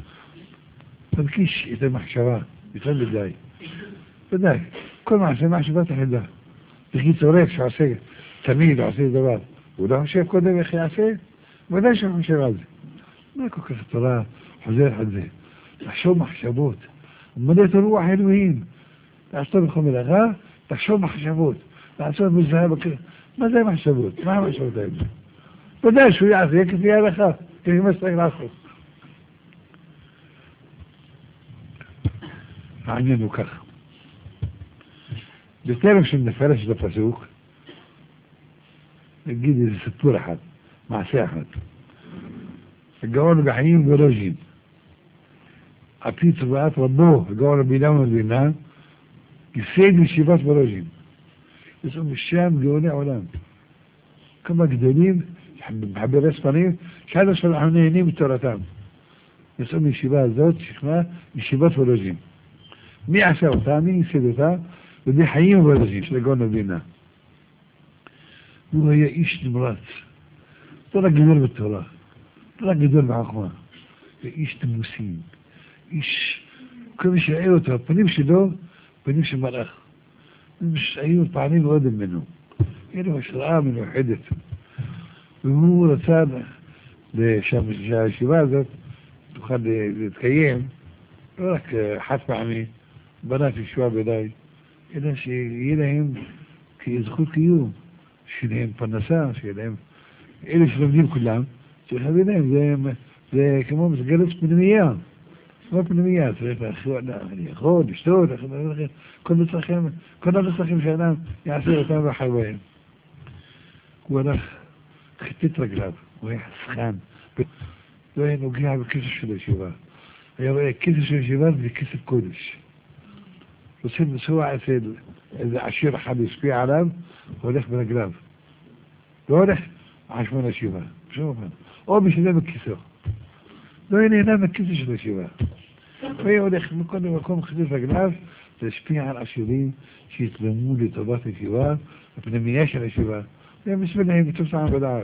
תרגיש את המחשבה, יותר מדי. ודאי, כל מעשה מחשבה תחידה. וכי צורק שעושה, תמיד עושה דבר. הוא לא חושב קודם איך יעשה? ודאי שהוא חושב על זה. מה כל כך התורה חוזר על זה? לחשוב מחשבות. עמדת רוח אלוהים. לעשות בכל מלאכה, לחשוב מחשבות. לעשות בזהב הכסף. מה זה מחשבות? מה המחשבות האלה? ודאי שהוא יעשה כפי ההלכה. כפי מה שצריך לעשות. העניין הוא כך. בטרם שנפרש את הפסוק, נגיד איזה סיפור אחד, מעשה אחד. הגאון בחיים ולוז'ין. על פי צבעת רבו, הגאון הבינה ומבינה, ייסד ישיבת ולוז'ין. יצאו משם גאוני עולם. כמה גדולים, מחברי ספרים, שעד עכשיו אנחנו נהנים מתורתם. יצאו מישיבה הזאת, שכמה, ישיבת ולוז'ין. מי עשה אותה? מי ייסד אותה? ודי חיים ולוז'ין, של הגאון הבינה. הוא היה איש נמרץ. לא רק גדול בתורה. לא רק גדול בחוכמה. ואיש תמוסים. איש, כל מי שראה אותו, הפנים שלו, פנים של מלאך. היו פעמים מאוד ממנו. היה לו השראה מיוחדת. והוא רצה שהישיבה הזאת תוכל להתקיים, לא רק חד פעמי, בנת ישועה בידי, אלא שיהיה להם כזכות קיום, שיהיה להם פרנסה, שיהיה להם, אלה שלומדים כולם, צריך להביא להם, זה, זה כמו מסגרת פנימייה, כמו פנימייה, צריך לאכול, לשתות, כל מצרכים, כל המצרכים שאדם יעשה אותם ואחר בהם. הוא הלך, חיטט רגליו, הוא היה חסכן, לא היה נוגע בכסף של הישיבה. היה רואה כסף של הישיבה זה כסף קודש. רוצה לנסוע אצל איזה עשיר אחד להשפיע עליו, הוא הולך ברגליו. לא הולך על חשבון הישיבה, בשום אופן. או משלם בכיסו. לא היה נהנה בכסף של הישיבה. הוא היה הולך מכל מקום חיטט רגליו, להשפיע על עשירים שיתרמו לטובת הישיבה, הפנימייה של הישיבה. זה בשבילהם בתוצאה בדעת.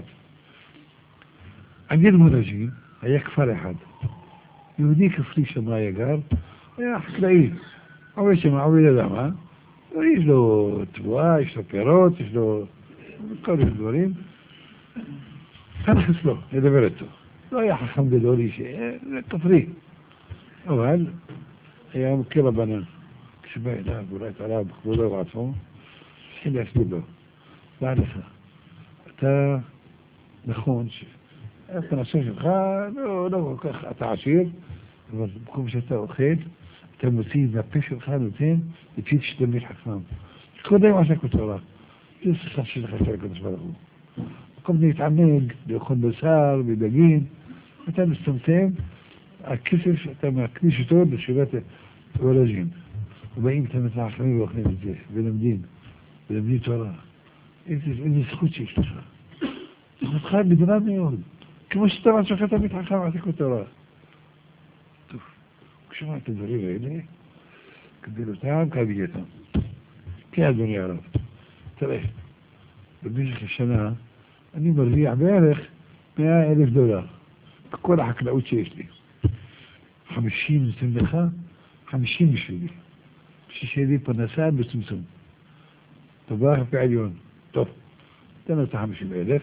עניין מולג'ין היה כפר אחד. יהודי כפרי שם היה גר, היה חקלאי. עובד שם, עובד אדמה, יש לו תבואה, יש לו פירות, יש לו כל מיני דברים. תנחס לו, לדבר איתו. לא היה חכם גדול איש, זה כפרי. אבל היה מכיר הבנה. כשבא אליו, אולי את עליו, בכבודו ובעצמו, התחיל להסביר לו. דע לך, אתה נכון, הפרנסה שלך לא, לא כל כך, אתה עשיר, אבל במקום שאתה אוכל, אתה מוציא מהפה שלך, נותן, לפי שתלמיד חכם. כל היום עשה כותרה. זה שיחה שלך של הקדוש ברוך הוא. במקום להתענג, לאכול בשר ודגים, אתה מצטמצם, הכסף שאתה מקדיש אותו בשבעת וולג'ין. ובאים תלמידי חכמים ואוכלים את זה, ולמדים, ולמדים תורה. איזה זכות שיש לך. זכותך גדולה מאוד. כמו שאתה מצליח תלמיד חכם עשה כותרה. טוב, כשמע את הדברים האלה, גדולתם כהווייתם. כן, אדוני הרב. תראה, במשך השנה אני מרוויח בערך מאה אלף דולר. בכל החקלאות שיש לי. חמישים נותן לך, חמישים בשבילי. בשביל שיהיה לי פרנסה בצמצום. תברך בעליון. טוב, תן לו את החמישים אלף.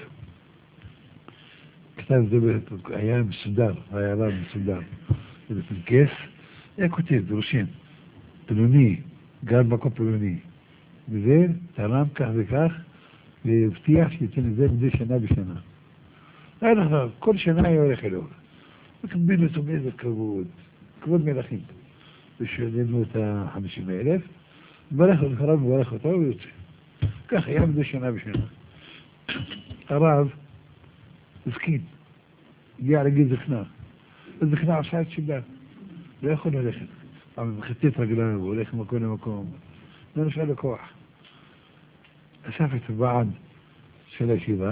כתב זה היה מסודר, היה רב מסודר. זה בפנקס, היה כותב, דרושים. פלוני, גר מקום פלוני. וזה תרם כך וכך, והבטיח שייתן את זה מדי שנה בשנה. לא נכון, כל שנה היה הולך אלו. מקבל אותו באיזה כבוד, כבוד מלכים. ושלנו את החמישים אלף, מברך אותו, הרב מברך אותו ויוצא. כך היה מדי שנה בשנה. הרב הזקין, הגיע לגיל זקנה. הזקנה עשה את שיבה, לא יכול ללכת. אבל מחטא את רגליו, הוא הולך ממקום למקום. לא נשאר לו כוח. אסף את הוועד של הישיבה,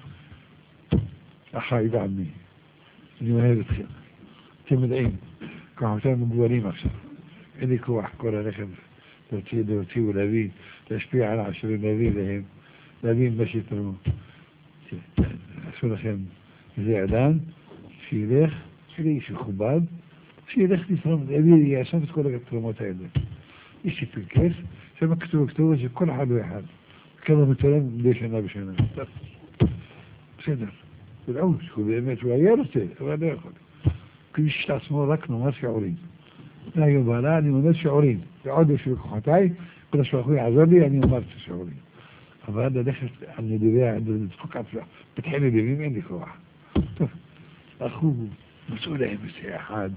אחי ועמי, אני אוהב אתכם. אתם יודעים, כוחותינו מגוונים עכשיו. אין לי כוח כל הרכב להוציא, להוציא ולהביא, להשפיע על העשירים, להביא להם, להביא מה שיתרמו. עשו לכם איזה אדם, שילך, שיהיה איש מכובד, שילך לתרום, להביא, יאסוף את כל התרומות האלה. יש לי פנקס, שם כתוב, כתוב שכל אחד הוא אחד. כמה מתרם מדי שנה בשנה. בסדר. ולעוד, הוא באמת, הוא היה רוצה, אבל לא יכול. כמי שיש לעצמו רק נאמר שיעורים. מהיום והלאה אני אומר שיעורים. ועוד יש בכוחותיי, כל השלחו יעזור לי, אני אומר את השיעורים. אבל ללכת על נדיבי, לדפוק עצמך, פתחי נדיבים, אין לי כוח. טוב, הלכו, מצאו להם איזה אחד,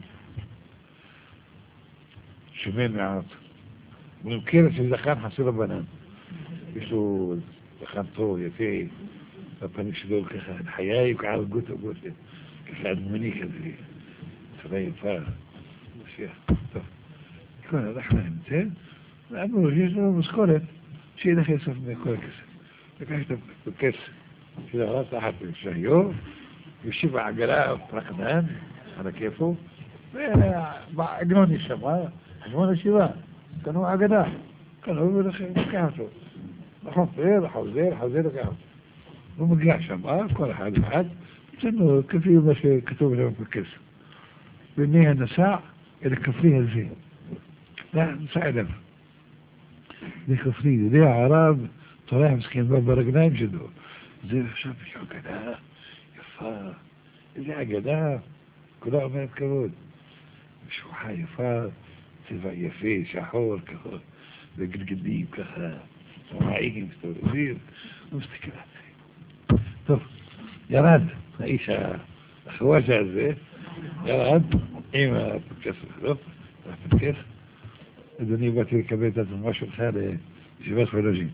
שמן מעט. הוא מכיר את זכן חסר הבנן. יש לו זכן טוב, יפה, הפנים שלו ככה, חיי, ככה גוטה גוטה, ככה אדמני כזה, צבא יפה, משיח, טוב. כל הלך להם את זה, ואמרו, יש לנו משכורת, שילך יסוף מכל הכסף. לקח את הכסף של הרב תחת שהיום, יושב בעגלה פרקדן, על הכיפו, והעגנון נשמע, חשבון השיבה, קנו עגלה, קנו ולכן, לקח אותו. לחופר, לחוזר, חוזר לקח אותו. הוא מגיע שם, כל אחד אחד, אצלנו כפי מה שכתוב שם בכסף. והנה הנסע אל הכפרי הזה. נסע אליו. זה כפרי, זה הרב, תורח מסכן בו ברגליים שלו. זה עכשיו יש אגדה יפה, איזה אגדה, כולה אומרת כבוד. משפחה יפה, צבע יפה, שחור ככה, וגלגלים ככה, רעים, מסתובבים, הוא מסתכל על זה. טוב, ירד, האיש החוואג'ה הזה, ירד עם הפנקס החלוף, הפנקס, אדוני, באתי לקבל את התרומה שלך לישיבת חולג'ין.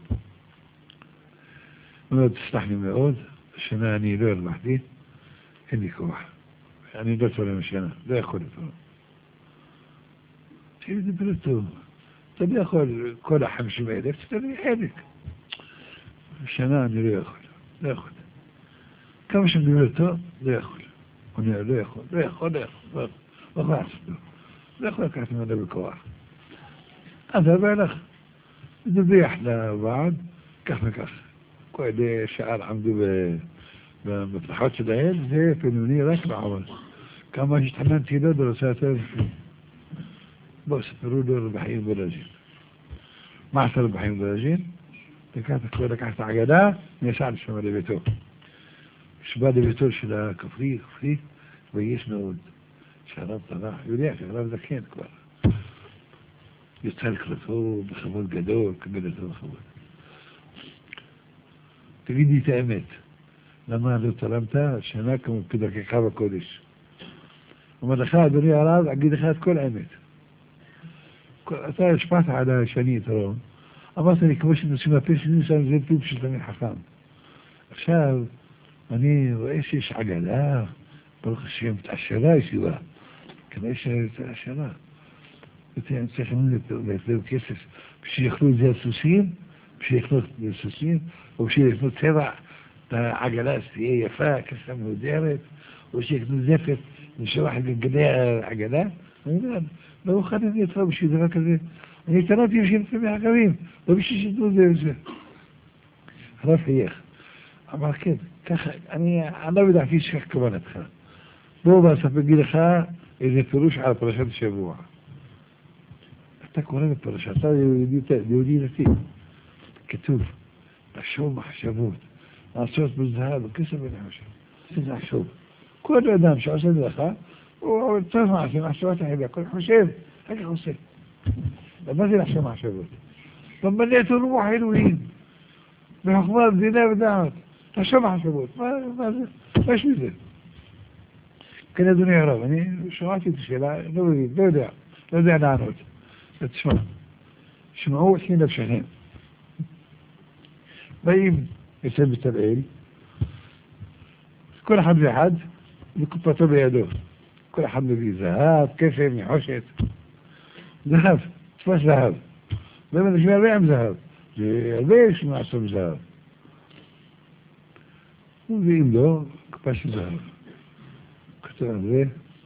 הוא אומר, תסלח לי מאוד, השנה אני לא הרווחתי, אין לי כוח. אני לא תורם השנה, לא יכול לתורם. תראי, דבר טוב. אתה לא יכול, כל החמישים אלף, תתן לי חלק. השנה אני לא יכול, לא יכול. כמה שמדבר טוב, לא יכול. הוא אומר, לא יכול, לא יכול, לא יכול, לא יכול לעשות לו. לא יכול לקחת ממנו בכוח. אז הרבה לך, מדווח לוועד, כך וכך. כל ידי שער עמדו במפלחות שלהם, זה פנוני רק לעמוד. כמה שהתחננתי לו, דרסה יותר לפני. בואו ספרו לו רבחים בלג'ין. מה עשה רבחים בלג'ין? לקח את העגלה, נסע לשם לביתו. כשבא לביתו של הכפרי, כפרי, ויש מאוד. שהרב תנח, יודע שהרב זקן כבר. יוצא לקראתו בכבוד גדול, קבל אותו בכבוד. תגידי את האמת, למה לא תרמת שנה כמו כדרכך בקודש? אומר לך, אדוני הרב, אגיד לך את כל האמת. אתה השפעת עליי שאני אתרום, אמרת לי כמו שנושאים הפה שלי, שם זה טיפ של תמיד חכם. עכשיו, אני רואה שיש עגלה, ברוך השם, תעשרה ישיבה, כנראה שתעשרה. הם צריכים להפלו כסף, שיאכלו את זה הסוסים, שיאכלו את זה הסוסים, או שיאכלו צבע, את העגלה שתהיה יפה, כסף מהודרת, או שיאכלו זפת, לשלוח את גלגלי העגלה. אני יודע, לא אוכל את זה יצרה בשביל דבר כזה. אני התערבתי בשביל לפעמים החכמים, לא בשביל שידעו זה וזה. הרב חייך. אמר כן, ככה, אני לא בדעתי שכך כוונתך. בואו ואספר גיד לך איזה פירוש על פרשת השבוע. אתה קורא בפרשת, אתה יהודי דתי. כתוב, לחשוב מחשבות, לעשות בזהב, וכסף בין החשב. זה לחשוב. כל אדם שעושה מלאכה, הוא צריך מעשים, מחשבות החביא, הכל חושב, רק עושה. מה זה לחשוב מחשבות? ומלאת רוח אלוהים. בחוכמה, בדיני ודעת. תחשוב מחשבות, מה, מה זה? מה יש מזה? כן, אדוני הרב, אני שמעתי את השאלה, לא מבין, לא יודע, לא יודע לענות. תשמע, שמעו עשי נפשכם. באים יוצא בצלאל, כל אחד ואחד, וקופתו בידו. כל אחד מביא זהב, כסף, נחושת. זהב, תפס זהב. באמת, יש הרבה עם זהב. זה הרבה יש מעשו בזהב. ומביאים לו קופה של זהב. כותב על זה,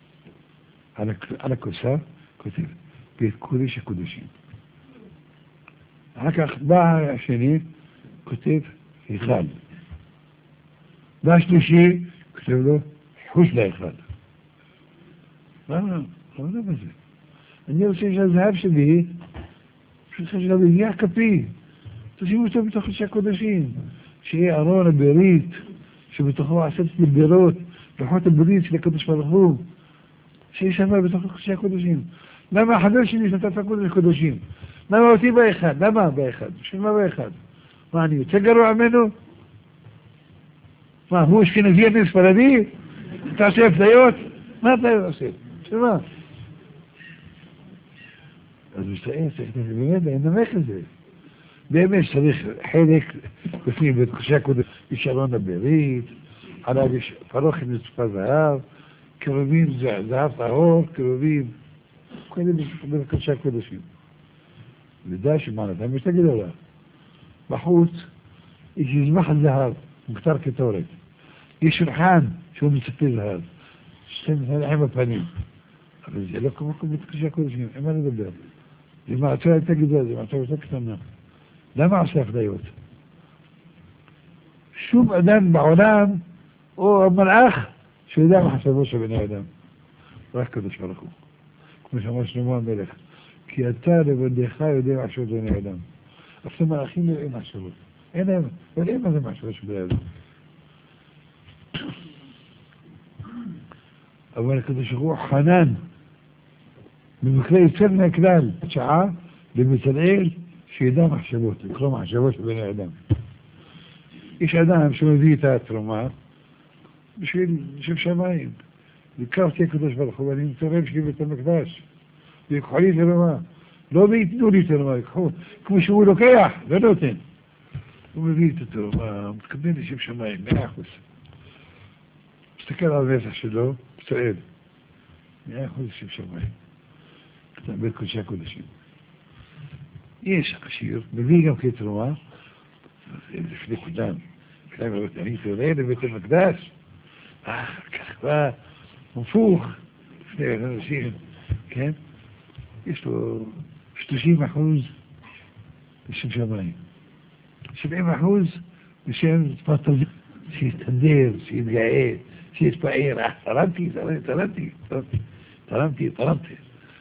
על הכוסה, כותב, בית קודש הקודשים. אחר כך בא השני, כותב, אחד. בא השלישי, כותב לו, חוש לאחד. למה? למה זה בזה? אני רוצה שהזהב שלי, שחשב בגיח כפי, תשימו אותו בתוך קודשי הקודשים, שיהיה ארון הברית, שבתוכו עשרת מגדרות, לוחות הברית של הקדוש ברוך הוא, שיהיה שם בתוך קודשי הקודשים. למה החבר שלי שנתת קודש הקודשים? למה אותי באחד? למה באחד? בשביל מה באחד? מה, אני יוצא גרוע ממנו? מה, הוא אשכנזי אני ספרדי? אתה עושה הפתיות? מה אתה עושה? בשביל מה? אז משתאה, צריך באמת, אין נמך לזה. באמת צריך חלק בפנים בית קודשי הקודש, יש ארון הברית, עליו יש פרוכת מצפה זהב, קרובים זהב טהור, קרובים, כל אלה בית קודשי הקודשים. ודאי שמענתם יש תגיד עליו. בחוץ יש מזבח זהב, מוכתר כתורת. יש שולחן שהוא מצפה זהב. שתי מלחם בפנים. אבל זה לא כמו בית קודשי הקודשים, אין מה לדבר. זה מעצור הייתה גדולה, זה מעצור הייתה קטנה. למה עושה הפדיות? שום אדם בעולם, או המלאך, שיודע מחשבו של בני אדם. רק קדוש ברוך הוא. כמו שאמר שלמה המלך, כי אתה לבדך יודע מחשבות בני אדם. אפילו מלאכים לא יודעים מחשבות. אין להם, לא יודעים מה זה מחשבות של בני אדם. אבל הקדוש ברוך הוא חנן, במקרה יוצא מהכלל, שעה לבצלאל, שידע מחשבות, לקרוא מחשבות של בני אדם. יש אדם שמביא את התרומה בשביל לשם שמיים. לקחתי הקדוש ברוך הוא ואני מתרם שלי בית המקדש. ויקחו לי תרומה. לא ויתנו לי תרומה, יקחו. כמו שהוא לוקח, לא נותן. הוא מביא את התרומה, מתכוון לשם שמיים, מאה אחוז. מסתכל על המסך שלו, צועד. מאה אחוז לשם שמיים. כתב בית קודשי הקודשים. יש השיר, מביא גם כתרומה, לפני כולם, כולם אומרים, אני תולה לבית המקדש, אה, כך בא, מפוך, לפני אנשים, כן? יש לו שלושים אחוז בשם שמיים, שבעים אחוז בשם פרטזי, שיתהדר, שיתגאה, שיתפאר, אה, תרמתי, תרמתי, תרמתי, תרמתי, תרמתי,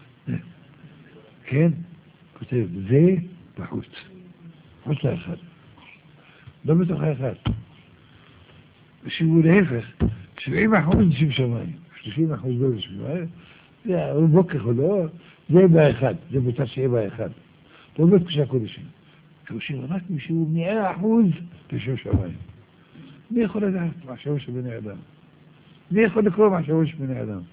כן? כותב, זה בחוץ, חוץ לאחד, לא בתוך האחד. שהוא להפך, שבעים אחוז בשם שמיים, שלושים אחוז לא בשם שמיים, זה בוקר או לא, זה באחד, זה מותר שיהיה באחד. לא בית קודשי הקודשים. קודשים רק משהו מאה אחוז בשם שמיים. מי יכול לדעת מחשבו של בני אדם? מי יכול לקרוא מחשבו של בני אדם?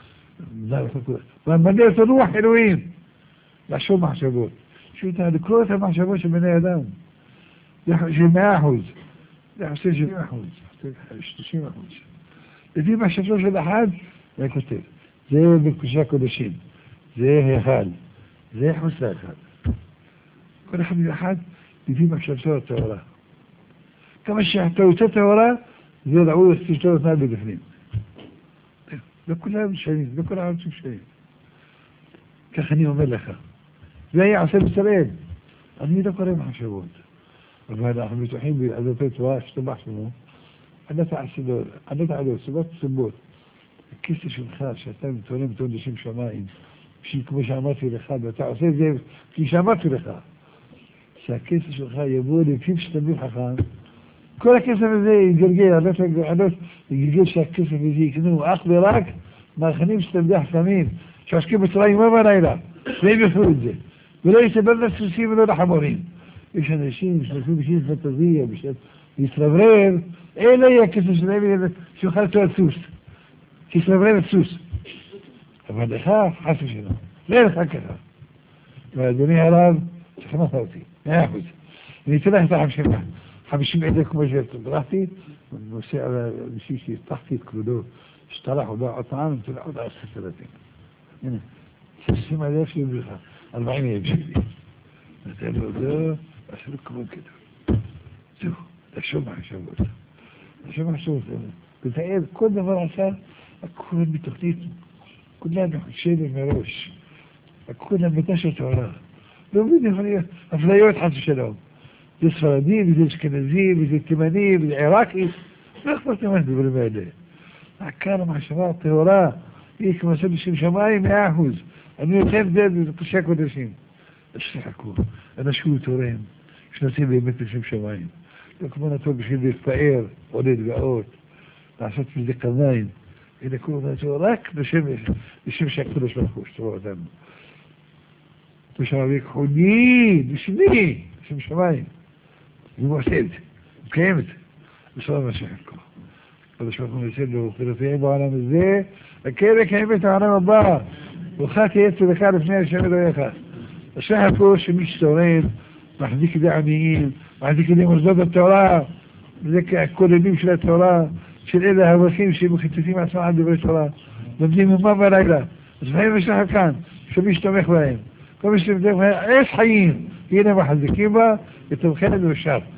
וממלא את רוח אלוהים. לחשוב מחשבות. שאתה לקרוא את המחשבות של בני אדם. של מאה אחוז. זה עושה שבעים אחוז. שלושים אחוז. לפי מחשבתו של אחד, זה כותב. זה בקודשי הקודשים. זה אחד. זה חוץ לאחד. כל אחד ואחד, לפי מחשבתו הטהורה. כמה שאתה יוצא טהורה, זה ראוי לסתשתו אותה בדפנים. לא כולם שנים, לא כל העם שנים. כך אני אומר לך. זה היה עושה בצלאל. אני לא קורא מחשבות. אבל אנחנו בטוחים בעזותי תורה שתבח שלנו. אני לא תעלו, סיבות סיבות. הכסף שלך שאתה מתורם בתור לשם שמיים, כמו שאמרתי לך, ואתה עושה את זה כי שאמרתי לך, שהכסף שלך יבוא לפי שתמיד חכם, כל הכסף הזה יגלגל, יגלגל שהכסף הזה יקנו אך ורק מאכנים שתמיד חכמים, שעוסקים בצורה יומה ולילה, והם יוכלו את זה, ולא יסבר לסוסים ולא לחמורים. יש אנשים שנושאים בשביל פנטזיה, בשביל להתרברב, אין לי הכסף שלהם שיוכל לתת סוס. תתרברב את סוס. אבל לך, חס ושלום. לא לך ככה. ואדוני הרב, שכנעת אותי, מאה אחוז. אני אתן לך את החמישים, חמישים עדר כמו שברחתי, ואני נוסע על אנשים שהבטחתי את כבודו, שטרח עוד עוד פעם, אני אתן לך עוד עשרת אלפים. הנה, שישים אלף שלי בך, ארבעים אלף שלי. נתן לו זה, עשו לו כבוד גדול. זהו, תחשוב מה חשוב אותו. תחשוב מה חשוב אותו. תתאר כל דבר עשה, הכל בתוכנית, כולם מחושבת מראש. כולם בתשע תורה. לא מבין, יכול להיות אפליות חס ושלום. זה ספרדי, וזה אשכנזי, וזה תימני, וזה עיראקי. לא אכפת לי מה הדברים האלה. עקר המחשבה הטהורה, היא כמעשה בשם שמיים, מאה אחוז. אני נותן זה בתשעה קודשים. אז שחקו, אנשים תורם, שנעשים באמת בשם שמיים. לא כמו נתון בשביל להתפאר, או להתגאות, לעשות מזה קרניים. אלא כולם נעשו רק בשם שהקדוש ברוך הוא, שתראו אותנו. בשם חוני, בשמי, בשם שמיים. הוא עושה את זה, הוא קיים את זה. בשלום השחקו. הקדוש ברוך הוא נעשה לו, ורפאים בעולם הזה, וכן קיים את העולם הבא. ואוכל תהיה צדך לפני השם אלוהיך. השחקו שמי שתורם, מחזיק ידי עניים, מחזיק ידי מוסדות התורה, וזה ככוללים של התורה, של אלה האברכים שמחטטים עצמם על דברי תורה, לומדים יומם ולילה. אז לפעמים יש לך כאן, שמי שתומך בהם. כל מי שתומך בהם, עץ חיים, הנה מחזיקים בה, ותומכנת ושם.